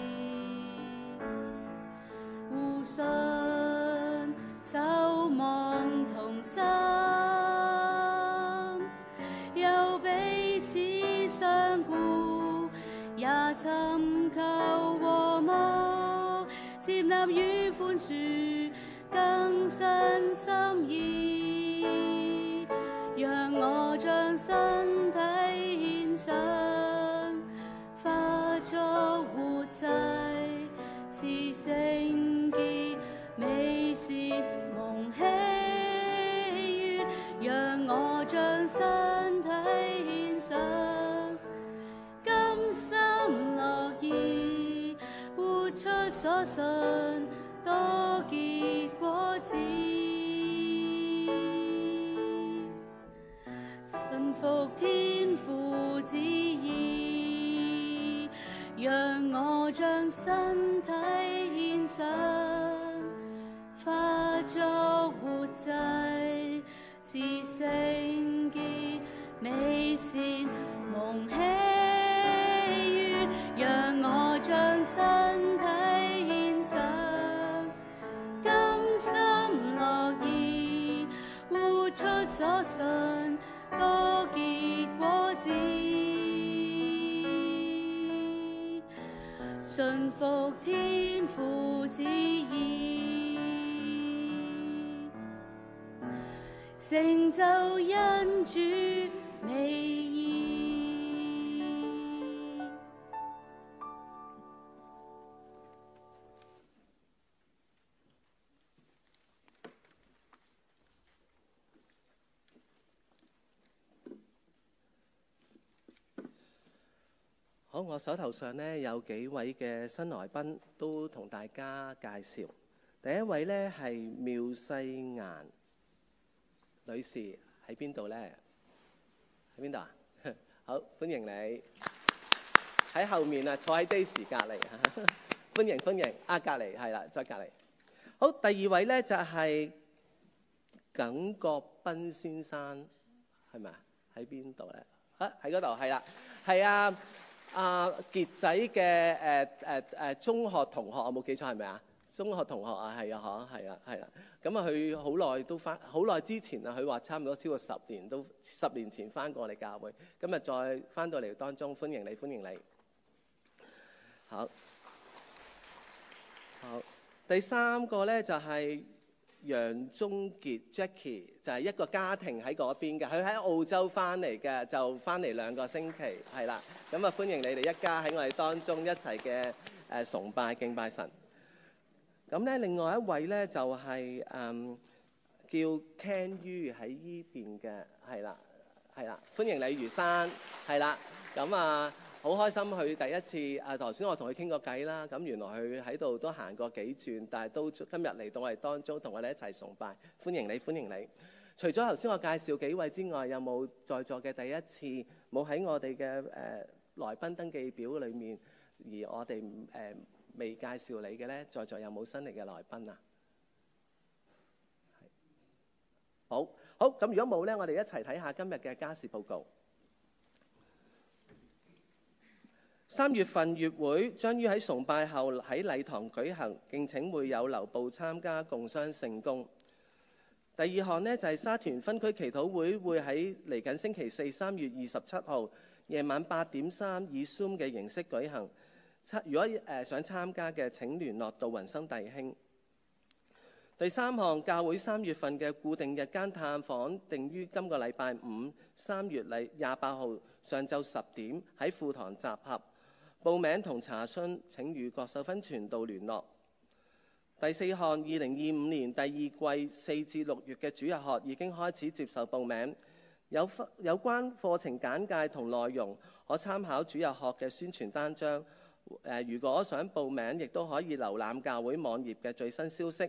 互信守望同心，又彼此相顧，也尋求和睦，接納與寬恕，更新心意，讓我將身體獻上，化作活祭，是聖潔美善蒙喜悅，讓我將身體獻上，甘心樂意，活出所信，多結果子，順服天父旨意，讓我將身體獻上，化作活祭，是聖潔美善蒙喜悅，讓我將身體獻上，甘心樂意，活出所信，多結果子，順服天父旨意，成就恩主美意。
好，我手頭上呢有幾位嘅新來賓都同大家介紹。第一位呢係妙世顏女士，喺邊度呢？喺邊度啊？好，歡迎你。喺後面啊，坐喺 Daisy 隔離啊。歡迎歡迎，啊隔離係啦，再隔離。好，第二位呢就係耿國斌先生，係咪啊？喺邊度呢？啊喺嗰度係啦，係啊。阿傑仔嘅誒誒誒中學同學，我冇記錯係咪啊？中學同學啊，係啊，嚇，係啊，係啦。咁啊，佢好耐都翻，好耐之前啊，佢話差唔多超過十年，都十年前翻過嚟教會。今日再翻到嚟當中，歡迎你，歡迎你。好，好。第三個咧就係楊宗傑 Jackie， 就係一個家庭喺嗰邊嘅，佢喺澳洲翻嚟嘅，就翻嚟兩個星期，係啦。咁啊，歡迎你哋一家喺我哋當中一齊嘅誒崇拜敬拜神。咁咧，另外一位咧就係、是、誒、嗯、叫 Ken Yu 喺依邊嘅，係啦，係啦，歡迎你，余生，係啦。咁啊，好開心佢第一次啊，頭先我同佢傾過偈啦。咁原來佢喺度都行過幾轉，但係都今日嚟到我哋當中，同我哋一齊崇拜，歡迎你，歡迎你。除咗頭先我介紹幾位之外，有冇在座嘅第一次冇喺我哋嘅誒來賓登記表裏面，而我哋誒、呃、未介紹你嘅咧？在座有冇新嚟嘅來賓啊？好，好，咁如果冇咧，我哋一齊睇下今日嘅家事報告。三月份月會將於喺崇拜後喺禮堂舉行，敬請會友留步參加，共襄聖工。 第二項呢，就係、是、沙田分區祈禱會會喺嚟緊星期四三月二十七號夜晚八點三以 Zoom 嘅形式舉行。如果誒、呃、想參加嘅，請聯絡到雲生弟兄。第三項，教會三月份嘅固定日間探訪定於今個禮拜五三月廿八號上晝十點喺富堂集合。報名同查詢請與郭秀芬傳道聯絡。第四項，二零二五年第二季四至六月嘅主日學已經開始接受報名。有有關課程簡介同內容可參考主日學嘅宣傳單張。誒、呃，如果想報名，亦都可以瀏覽教會網頁嘅最新消息。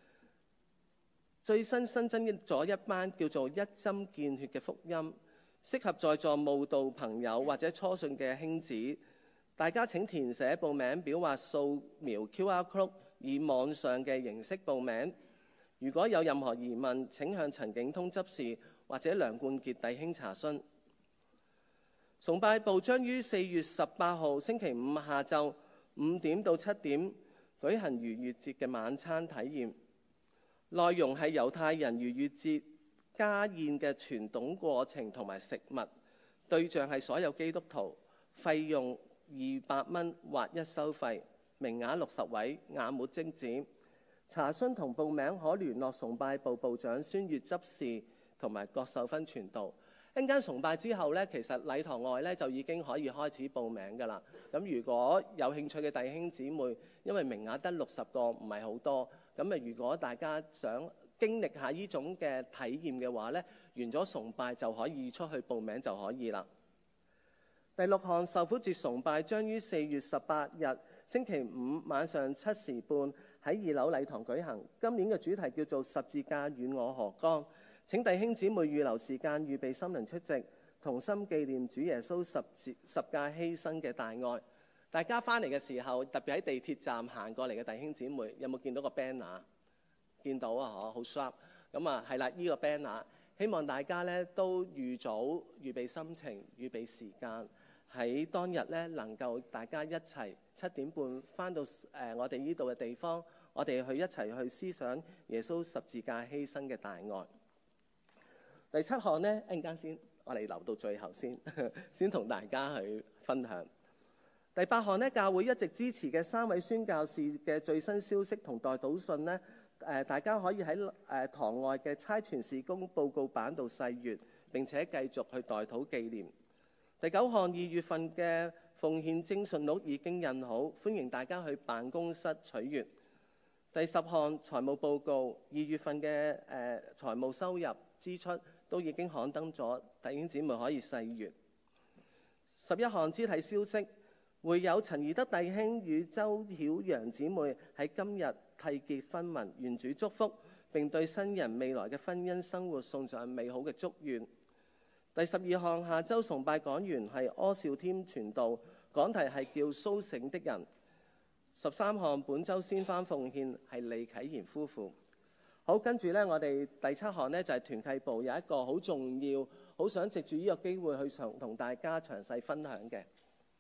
最新新增咗一班叫做一針見血嘅福音，適合在座慕道朋友或者初信嘅兄子。大家請填寫報名表或掃描 Q R code 以網上嘅形式報名。如果有任何疑問，請向陳景通執事或者梁冠傑弟兄查詢。崇拜部將於四月十八號星期五下晝五點到七點舉行逾越節嘅晚餐體驗，內容係猶太人逾越節家宴嘅傳統過程同埋食物，對象係所有基督徒，費用二百蚊劃一收費，名額六十位，額滿即止。查詢同報名可聯絡崇拜部部長孫月執事同埋郭秀芬傳道。一陣間崇拜之後呢，其實禮堂外呢就已經可以開始報名㗎啦。咁如果有興趣嘅弟兄姊妹，因為名額得六十個，唔係好多。咁啊，如果大家想經歷下呢種嘅體驗嘅話呢，完咗崇拜就可以出去報名就可以啦。第六項，受苦節崇拜將於四月十八日星期五晚上七時半喺二樓禮堂舉行。今年嘅主題叫做十字架與我何干。請弟兄姊妹預留時間，預備心靈出席，同心紀念主耶穌十字十架犧牲嘅大愛。大家翻嚟嘅時候，特別喺地鐵站行過嚟嘅弟兄姊妹，有冇見到個 banner？ 見到啊，嗬，好 sharp。咁啊，係啦，呢個 banner， 希望大家咧都預早預備心情、預備時間，喺當日咧能夠大家一齊七點半翻到誒、呃、我哋呢度嘅地方，我哋去一齊去思想耶穌十字架犧牲嘅大愛。第七項呢，一陣間先，我哋留到最後先，先同大家去分享。第八項呢，教會一直支持嘅三位宣教士嘅最新消息同代禱信呢，誒、呃、大家可以喺誒、呃、堂外嘅差傳事工報告板度細閱，並且繼續去代禱紀念。第九項，二月份嘅奉獻徵信錄已經印好，歡迎大家去辦公室取閱。第十項，財務報告，二月份嘅誒、呃、財務收入支出都已經刊登咗，弟兄姊妹可以細閱。十一項肢體消息，會有陳宜德弟兄與周曉陽姊妹喺今日締結婚盟，願主祝福，並對新人未來嘅婚姻生活送上美好嘅祝願。第十二項，下週崇拜講員係柯兆添傳道，講題係叫蘇醒的人。十三項，本週先返奉獻係李啟賢夫婦。好，跟住咧，我哋第七項咧就係、是、團契部有一個好重要、好想藉住呢個機會去同同大家詳細分享嘅。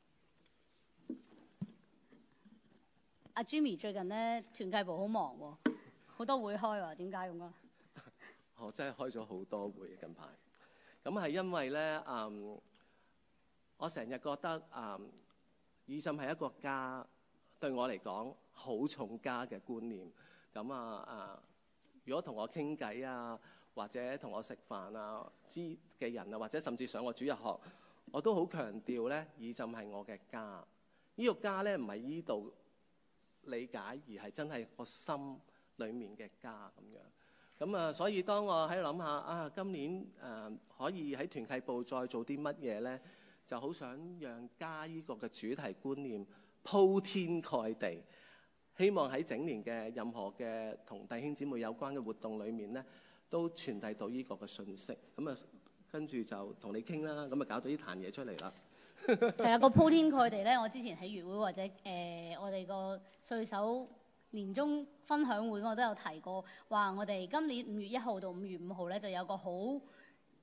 阿 Jimmy 最近咧團契部好忙喎，好多會開喎，點解咁啊？
我真係開咗好多會近排。咁係因為咧，嗯，我成日覺得嗯，以浸係一個家，對我嚟講好重家嘅觀念。咁啊啊！如果同我傾偈啊，或者同我食飯啊，知嘅人啊，或者甚至上我主日學，我都好強調咧，以浸係我嘅家。呢、這個家咧唔係依度理解，而係真係個心裡面嘅家咁樣。咁啊，所以當我喺度諗下啊，今年誒、呃、可以喺團契部再做啲乜嘢咧，就好想讓家呢個嘅主題觀念鋪天蓋地。希望喺整年嘅任何嘅同弟兄姊妹有關嘅活動裏面咧，都傳遞到呢個嘅信息。咁啊，跟住就同你傾啦。咁啊，搞到呢壇嘢出嚟啦。
其實個鋪天蓋地咧，我之前喺月會或者誒、呃、我哋個歲首年終分享會，我都有提過，話我哋今年五月一號到五月五號咧，就有個好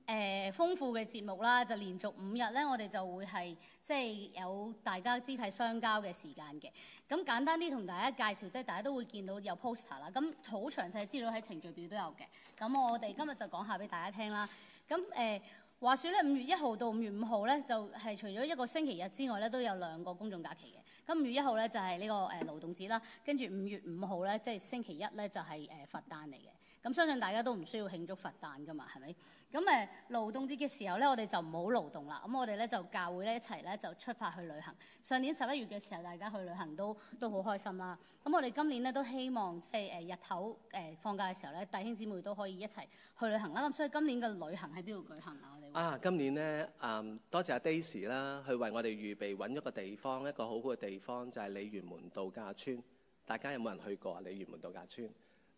誒豐富嘅節目啦，就連續五日咧，我哋就會係即係有大家肢體相交嘅時間嘅。咁簡單啲同大家介紹，即係大家都會見到有 poster 啦。咁好詳細資料喺程序表都有嘅。咁我哋今日就講下俾大家聽啦。咁誒、呃、話說咧，五月一號到五月五號咧，就係、是、除咗一個星期日之外咧，都有兩個公眾假期嘅。咁五月一號咧就係、是、呢、這個誒、呃、勞動節啦，跟住五月五號咧即係星期一咧就係、是、誒、呃、佛誕嚟嘅。咁相信大家都唔需要慶祝佛誕㗎嘛，係咪？咁誒勞動節嘅時候咧，我哋就唔好勞動啦。咁我哋咧就教會咧一齊咧就出發去旅行。上年十一月嘅時候，大家去旅行都都好開心啦。咁我哋今年咧都希望即係誒日頭誒、呃、放假嘅時候咧，弟兄姊妹都可以一齊去旅行啦。咁所以今年嘅旅行喺邊度舉行啊？我哋
啊，今年咧誒多謝阿 Daisy 啦，去為我哋預備揾一個地方，一個好好嘅地方就係鯉魚門度假村。大家有冇人去過啊？鯉魚門度假村？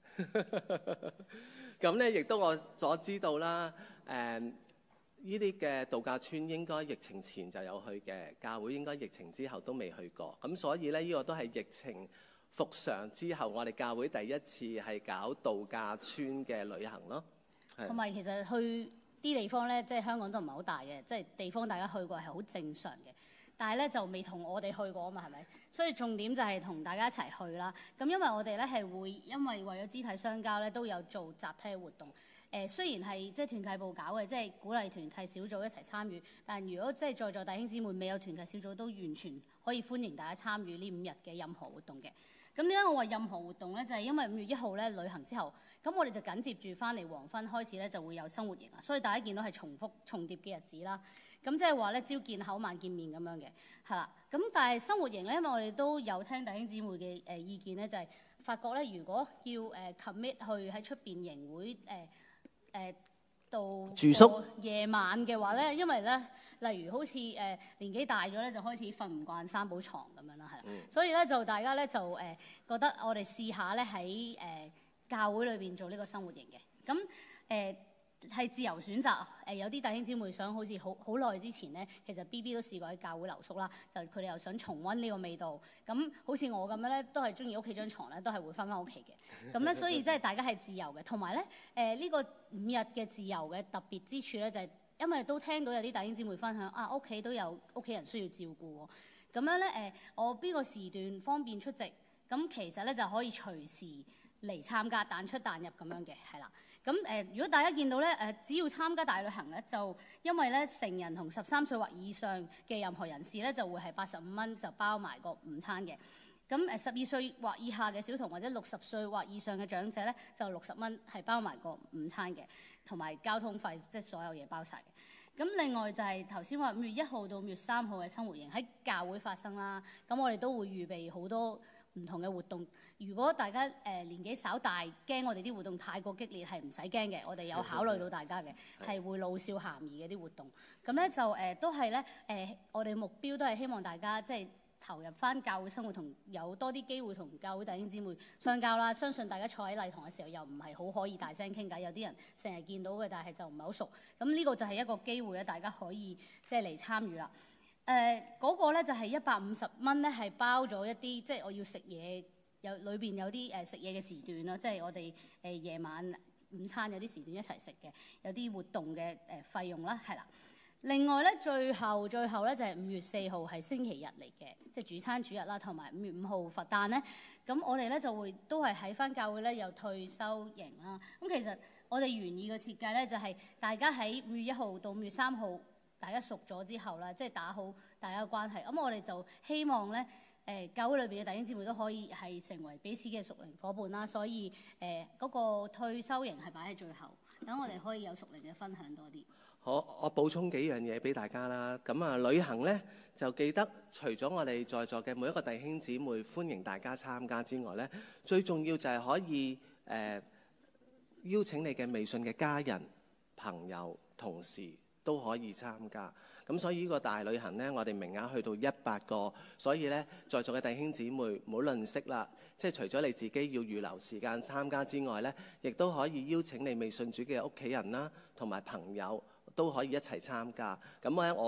咁咧，亦都我所知道啦。誒，呢啲嘅度假村應該疫情前就有去嘅，教會應該疫情之後都未去過。咁所以咧，呢個都係疫情復常之後，我哋教會第一次係搞度假村嘅旅行咯。
同埋其實去啲地方咧，即係香港都唔係好大嘅，即係地方大家去過係好正常嘅。但係咧就未同我哋去過啊嘛，係咪？所以重點就係同大家一齊去啦。咁因為我哋咧係會因為為咗肢體相交咧，都有做集體嘅活動。誒、呃、雖然係即係團契部搞嘅，即係鼓勵團契小組一齊參與。但係如果即係在座弟兄姊妹未有團契小組，都完全可以歡迎大家參與呢五日嘅任何活動嘅。咁點解我話任何活動咧？就係、是、因為五月一號咧旅行之後，咁我哋就緊接住翻嚟黃昏開始咧就會有生活營啦。所以大家見到係重複重疊嘅日子啦。咁即係話咧，朝見口晚見面咁樣嘅，係啦。咁但係生活營咧，因為我哋都有聽弟兄姊妹嘅誒意見咧，就係、是、發覺咧，如果要誒、呃、commit 去喺出邊營會誒誒到
住宿
夜晚嘅話咧，因為咧，例如好似誒、呃、年紀大咗咧，就開始瞓唔慣三寶床咁樣啦，係啦。嗯、所以咧就大家咧就誒、呃、覺得我哋試下咧喺誒教會裏邊做呢個生活營嘅，咁誒。呃係自由選擇，誒、呃、有啲弟兄姊妹想好似好好耐之前咧，其實 B B 都試過喺教會留宿啦，就佢哋又想重溫呢個味道。咁好似我咁樣咧，都係中意屋企張床咧，都係會翻翻屋企嘅。咁咧，所以即係大家係自由嘅，同埋咧誒呢、呃呢個五日嘅自由嘅特別之處咧，就係、是、因為都聽到有啲弟兄姊妹分享啊，屋企都有屋企人需要照顧喎。咁樣咧誒、呃，我邊個時段方便出席，咁其實咧就可以隨時嚟參加，彈出彈入咁樣嘅，係啦。咁誒、呃，如果大家見到咧，誒、呃，只要參加大旅行咧，就因為咧成人同十三歲或以上嘅任何人士咧，就會係八十五蚊就包埋個午餐嘅。咁誒，十二歲或以下嘅小童或者六十歲或以上嘅長者咧，就六十蚊係包埋個午餐嘅，同埋交通費，即係所有嘢包晒嘅。咁另外就係頭先話五月一號到五月三號嘅生活營喺教會發生啦。咁我哋都會預備好多唔同嘅活動。如果大家誒、呃、年紀稍大，驚我哋啲活動太過激烈，係唔使驚嘅。我哋有考慮到大家嘅，係會老少咸宜嘅啲活動。咁咧就誒、呃、都係咧誒，我哋目標都係希望大家即係投入翻教會生活，同有多啲機會同教會弟兄姊妹相交啦。相信大家坐喺禮堂嘅時候，又唔係好可以大聲傾偈，有啲人成日見到嘅，但係就唔係好熟。咁呢個就係一個機會咧，大家可以即係嚟參與啦。誒、呃、嗰、那個咧就係一百五十蚊咧，係包咗一啲即係我要食嘢。有裏邊有啲誒食嘢嘅時段啦，即係我哋誒夜晚午餐有啲時段一齊食嘅，有啲活動嘅誒費用啦，係啦。另外咧，最後最後咧就係五月四號係星期日嚟嘅，即係主餐主日啦，同埋五月五號佛誕咧。咁我哋咧就會都係喺翻教會咧有退休營啦。咁其實我哋原意嘅設計咧就係大家喺五月一號到五月三號大家熟咗之後啦，即係打好大家嘅關係。咁我哋就希望咧。誒、呃、教會裏邊嘅弟兄姊妹都可以係成為彼此嘅屬靈夥伴啦，所以誒嗰、呃那個退休營係擺喺最後，等我哋可以有屬靈嘅分享多啲。
好，我補充幾樣嘢俾大家啦。咁啊，旅行咧就記得除咗我哋在座嘅每一個弟兄姊妹歡迎大家參加之外咧，最重要就係可以誒、呃、邀請你嘅微信嘅家人、朋友、同事都可以參加。咁所以呢個大旅行呢，我哋名額去到一百個，所以呢，在座嘅弟兄姊妹唔好吝嗇啦，即係除咗你自己要預留時間參加之外呢，亦都可以邀請你未信主嘅屋企人啦，同埋朋友都可以一齊參加。咁咧，我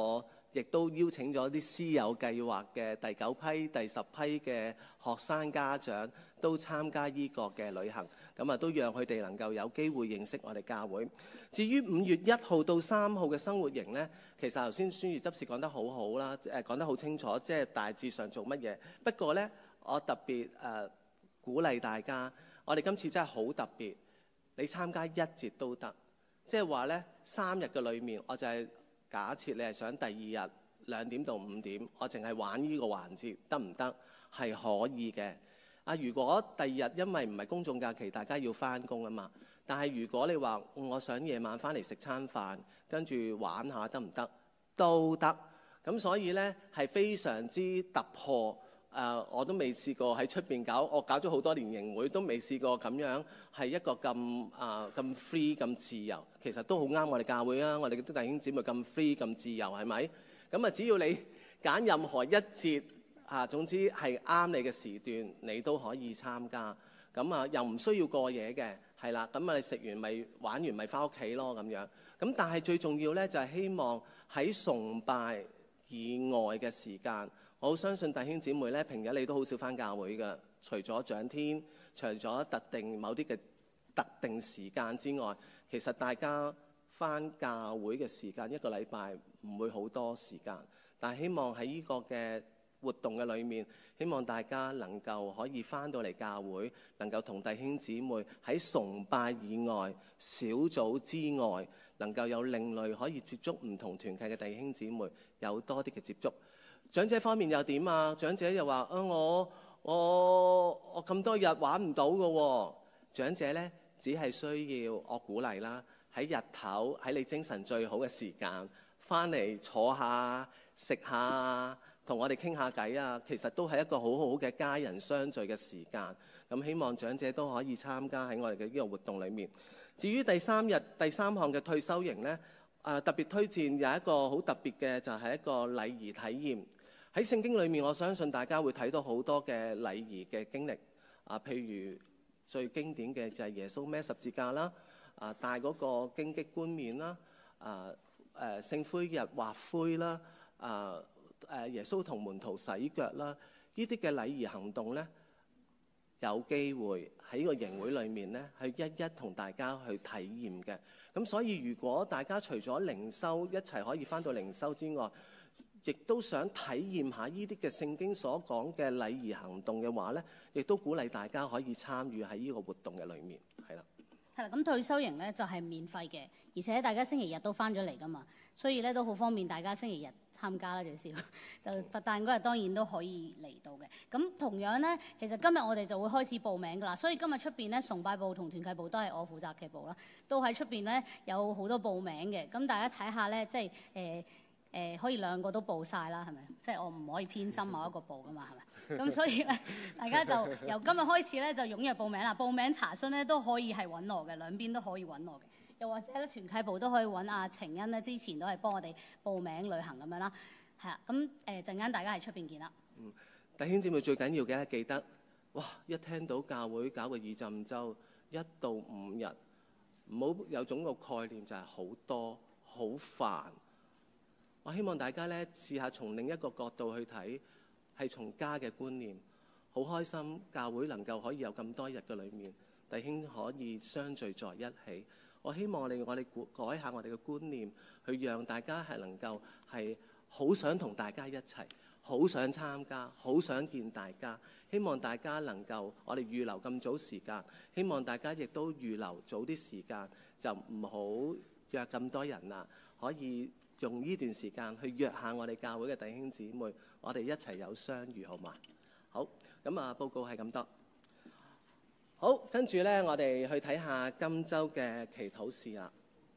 亦都邀請咗啲師友計劃嘅第九批、第十批嘅學生家長都參加呢個嘅旅行，咁啊都讓佢哋能夠有機會認識我哋教會。至於五月一號到三號嘅生活營呢，其實頭先孫宇執事講得好好啦，誒講得好清楚，即係大致上做乜嘢。不過呢，我特別誒、呃、鼓勵大家，我哋今次真係好特別，你參加一節都得，即係話呢，三日嘅裏面，我就係、是。假設你係想第二日兩點到五點，我淨係玩呢個環節得唔得？係可以嘅。啊，如果第二日因為唔係公眾假期，大家要翻工啊嘛。但係如果你話、嗯、我想夜晚翻嚟食餐飯，跟住玩下得唔得？都得。咁所以呢，係非常之突破。誒、呃，我都未試過喺出邊搞，我搞咗好多年營會，都未試過咁樣係一個咁啊咁 free 咁自由。其實都好啱我哋教會啊！我哋啲弟兄姊妹咁 free 咁自由，係咪？咁啊，只要你揀任何一節啊，總之係啱你嘅時段，你都可以參加。咁啊，又唔需要過夜嘅，係啦。咁啊，你食完咪玩完咪翻屋企咯咁樣。咁但係最重要咧，就係希望喺崇拜以外嘅時間。我好相信弟兄姊妹咧，平日你都好少翻教會㗎，除咗長天，除咗特定某啲嘅特定時間之外，其實大家翻教會嘅時間一個禮拜唔會好多時間。但係希望喺呢個嘅活動嘅裏面，希望大家能夠可以翻到嚟教會，能夠同弟兄姊妹喺崇拜以外、小組之外，能夠有另類可以接觸唔同團契嘅弟兄姊妹，有多啲嘅接觸。長者方面又點啊？長者又話：啊，我我我咁多日玩唔到㗎喎。長者呢，只係需要我鼓勵啦，喺日頭喺你精神最好嘅時間，翻嚟坐下食下，同我哋傾下偈啊。其實都係一個好好嘅家人相聚嘅時間。咁希望長者都可以參加喺我哋嘅呢個活動裏面。至於第三日第三項嘅退休營呢，啊特別推薦有一個好特別嘅，就係一個禮儀體驗。喺聖經裏面，我相信大家會睇到好多嘅禮儀嘅經歷啊，譬如最經典嘅就係耶穌孭十字架啦，啊戴嗰個荊棘冠冕啦，啊誒聖灰日劃灰啦，啊誒耶穌同門徒洗腳啦，呢啲嘅禮儀行動咧，有機會喺呢個營會裏面咧，去一一同大家去體驗嘅。咁所以如果大家除咗靈修一齊可以返到靈修之外，亦都想體驗下呢啲嘅聖經所講嘅禮儀行動嘅話咧，亦都鼓勵大家可以參與喺呢個活動嘅裏面，係啦。
係啦，咁退休營咧就係免費嘅，而且大家星期日都翻咗嚟噶嘛，所以咧都好方便大家星期日參加啦，最少就佛誕嗰日當然都可以嚟到嘅。咁同樣咧，其實今日我哋就會開始報名噶啦，所以今日出邊咧崇拜部同團契部都係我負責嘅部啦，都喺出邊咧有好多報名嘅。咁大家睇下咧，即係誒。呃誒、呃、可以兩個都報晒啦，係咪？即係我唔可以偏心某一個報噶嘛，係咪？咁所以咧，大家就由今日開始咧就踴躍報名啦。報名查詢咧都可以係揾我嘅，兩邊都可以揾我嘅。又或者咧團契部都可以揾阿程欣咧，之前都係幫我哋報名旅行咁樣啦。係啊，咁誒陣間大家喺出邊見啦。
嗯，弟兄姊妹最緊要嘅記得，哇！一聽到教會搞個二浸週一到五日，唔好有種個概念就係好多好煩。我希望大家咧試下從另一個角度去睇，係從家嘅觀念，好開心教會能夠可以有咁多日嘅裏面，弟兄可以相聚在一起。我希望我哋我哋改下我哋嘅觀念，去讓大家係能夠係好想同大家一齊，好想參加，好想見大家。希望大家能夠我哋預留咁早時間，希望大家亦都預留早啲時間，就唔好約咁多人啦，可以用呢段時間去約下我哋教會嘅弟兄姊妹，我哋一齊有相遇，好嘛？好，咁啊，報告係咁多。好，跟住咧，我哋去睇下今週嘅祈禱事啦。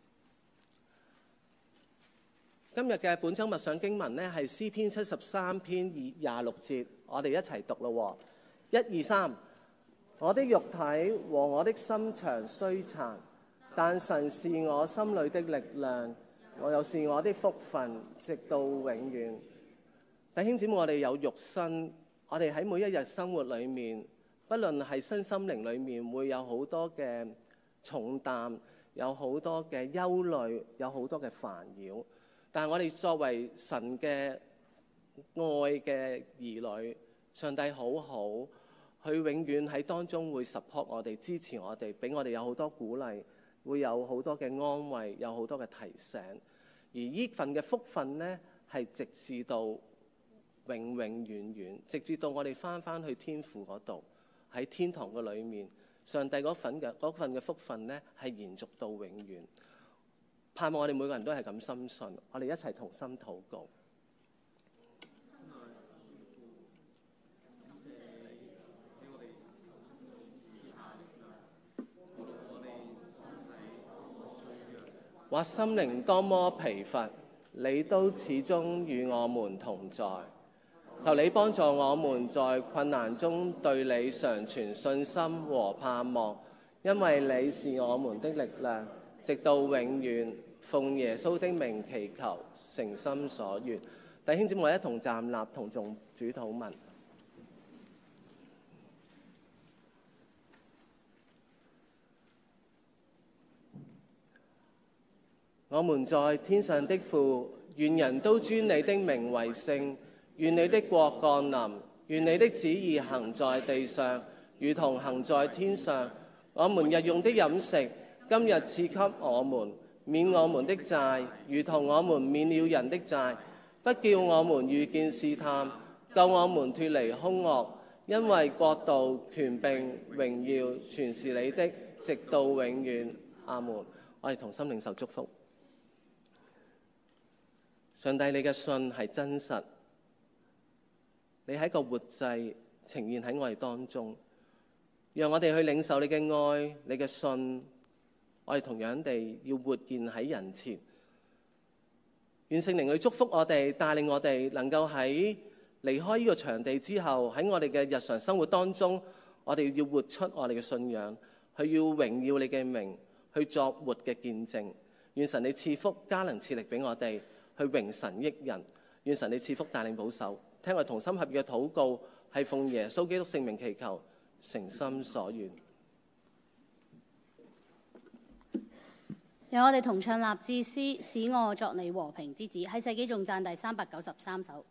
今日嘅本週默想經文咧係詩篇七十三篇二廿六節，我哋一齊讀咯。一二三，我的肉體和我的心腸衰殘，但神是我心裏的力量。我又是我的福分，直到永遠。弟兄姊妹，我哋有肉身，我哋喺每一日生活裏面，不論係身心靈裏面，會有好多嘅重擔，有好多嘅憂慮，有好多嘅煩擾。 但係我哋作為神嘅愛嘅兒女，上帝好好，佢永遠喺當中會 support 我哋，支持我哋，俾我哋有好多鼓勵，會有好多嘅安慰，有好多嘅提醒。而呢份嘅福分呢，係直至到永永遠遠，直至到我哋翻翻去天父嗰度，喺天堂嘅裏面，上帝嗰份嘅嗰份嘅福分呢，係延續到永遠。盼望我哋每個人都係咁深信，我哋一齊同心禱告。或心靈多麼疲乏，你都始終與我們同在。求你幫助我們在困難中對你常存信心和盼望，因為你是我們的力量，直到永遠。奉耶穌的名祈求，誠心所願。弟兄姊妹一同站立，同眾主禱文。我們在天上的父，願人都尊你的名為聖，願你的國降臨，願你的旨意行在地上，如同行在天上。我們日用的飲食，今日賜給我們，免我們的債，如同我們免了人的債，不叫我們遇見試探，救我們脫離兇惡，因為國度、權柄、榮耀，全是你的，直到永遠。阿門。我哋同心領受祝福。上帝，你嘅信係真實，你係一個活祭呈現喺我哋當中，讓我哋去領受你嘅愛，你嘅信，我哋同樣地要活現喺人前。願聖靈去祝福我哋，帶領我哋能夠喺離開呢個場地之後，喺我哋嘅日常生活當中，我哋要活出我哋嘅信仰，去要榮耀你嘅名，去作活嘅見證。願神你賜福加能賜力俾我哋去榮神益人。願神你賜福帶領保守，聽我同心合意嘅禱告，係奉耶穌基督聖名祈求，誠心所願。
讓我哋同唱立志詩，使我作你和平之子，喺世紀頌讚第三百九十三首。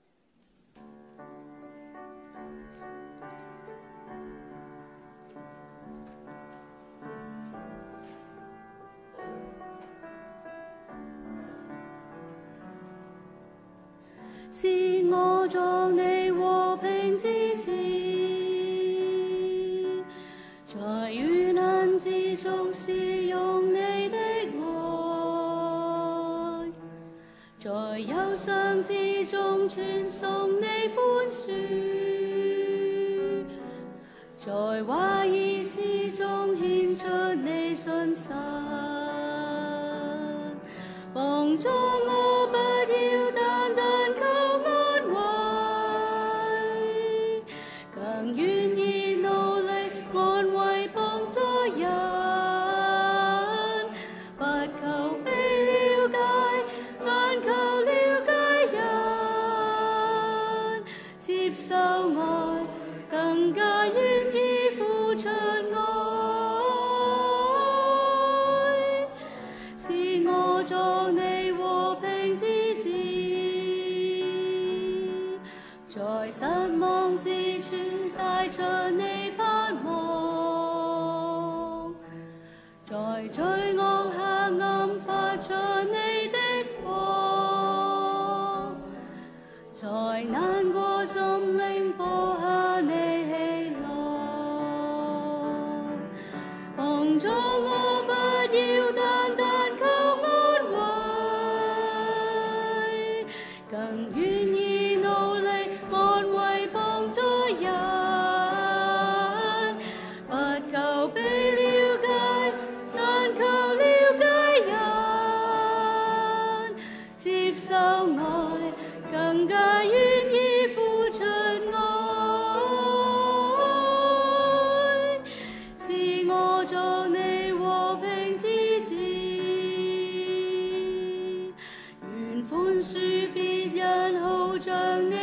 使我作你和平之子，在遇難之中使用你的愛，在憂傷之中傳頌你寬恕，在懷疑之中獻出你信實，幫助我不要單單求安慰，更願意努力安慰幫助人，不求被了解，但求了解人，接受愛，更加願意付出愛，使我作你和平之子，在失望之處帶出你盼望，在罪惡黑暗發出你的光，在難過心靈播下你喜樂，幫助我不要單單求安慰，更願意努力安慰幫助人，不求被了解，但求了解人，接受愛，更加願意付出愛，使我作你和平之子，願寬恕別人，好像你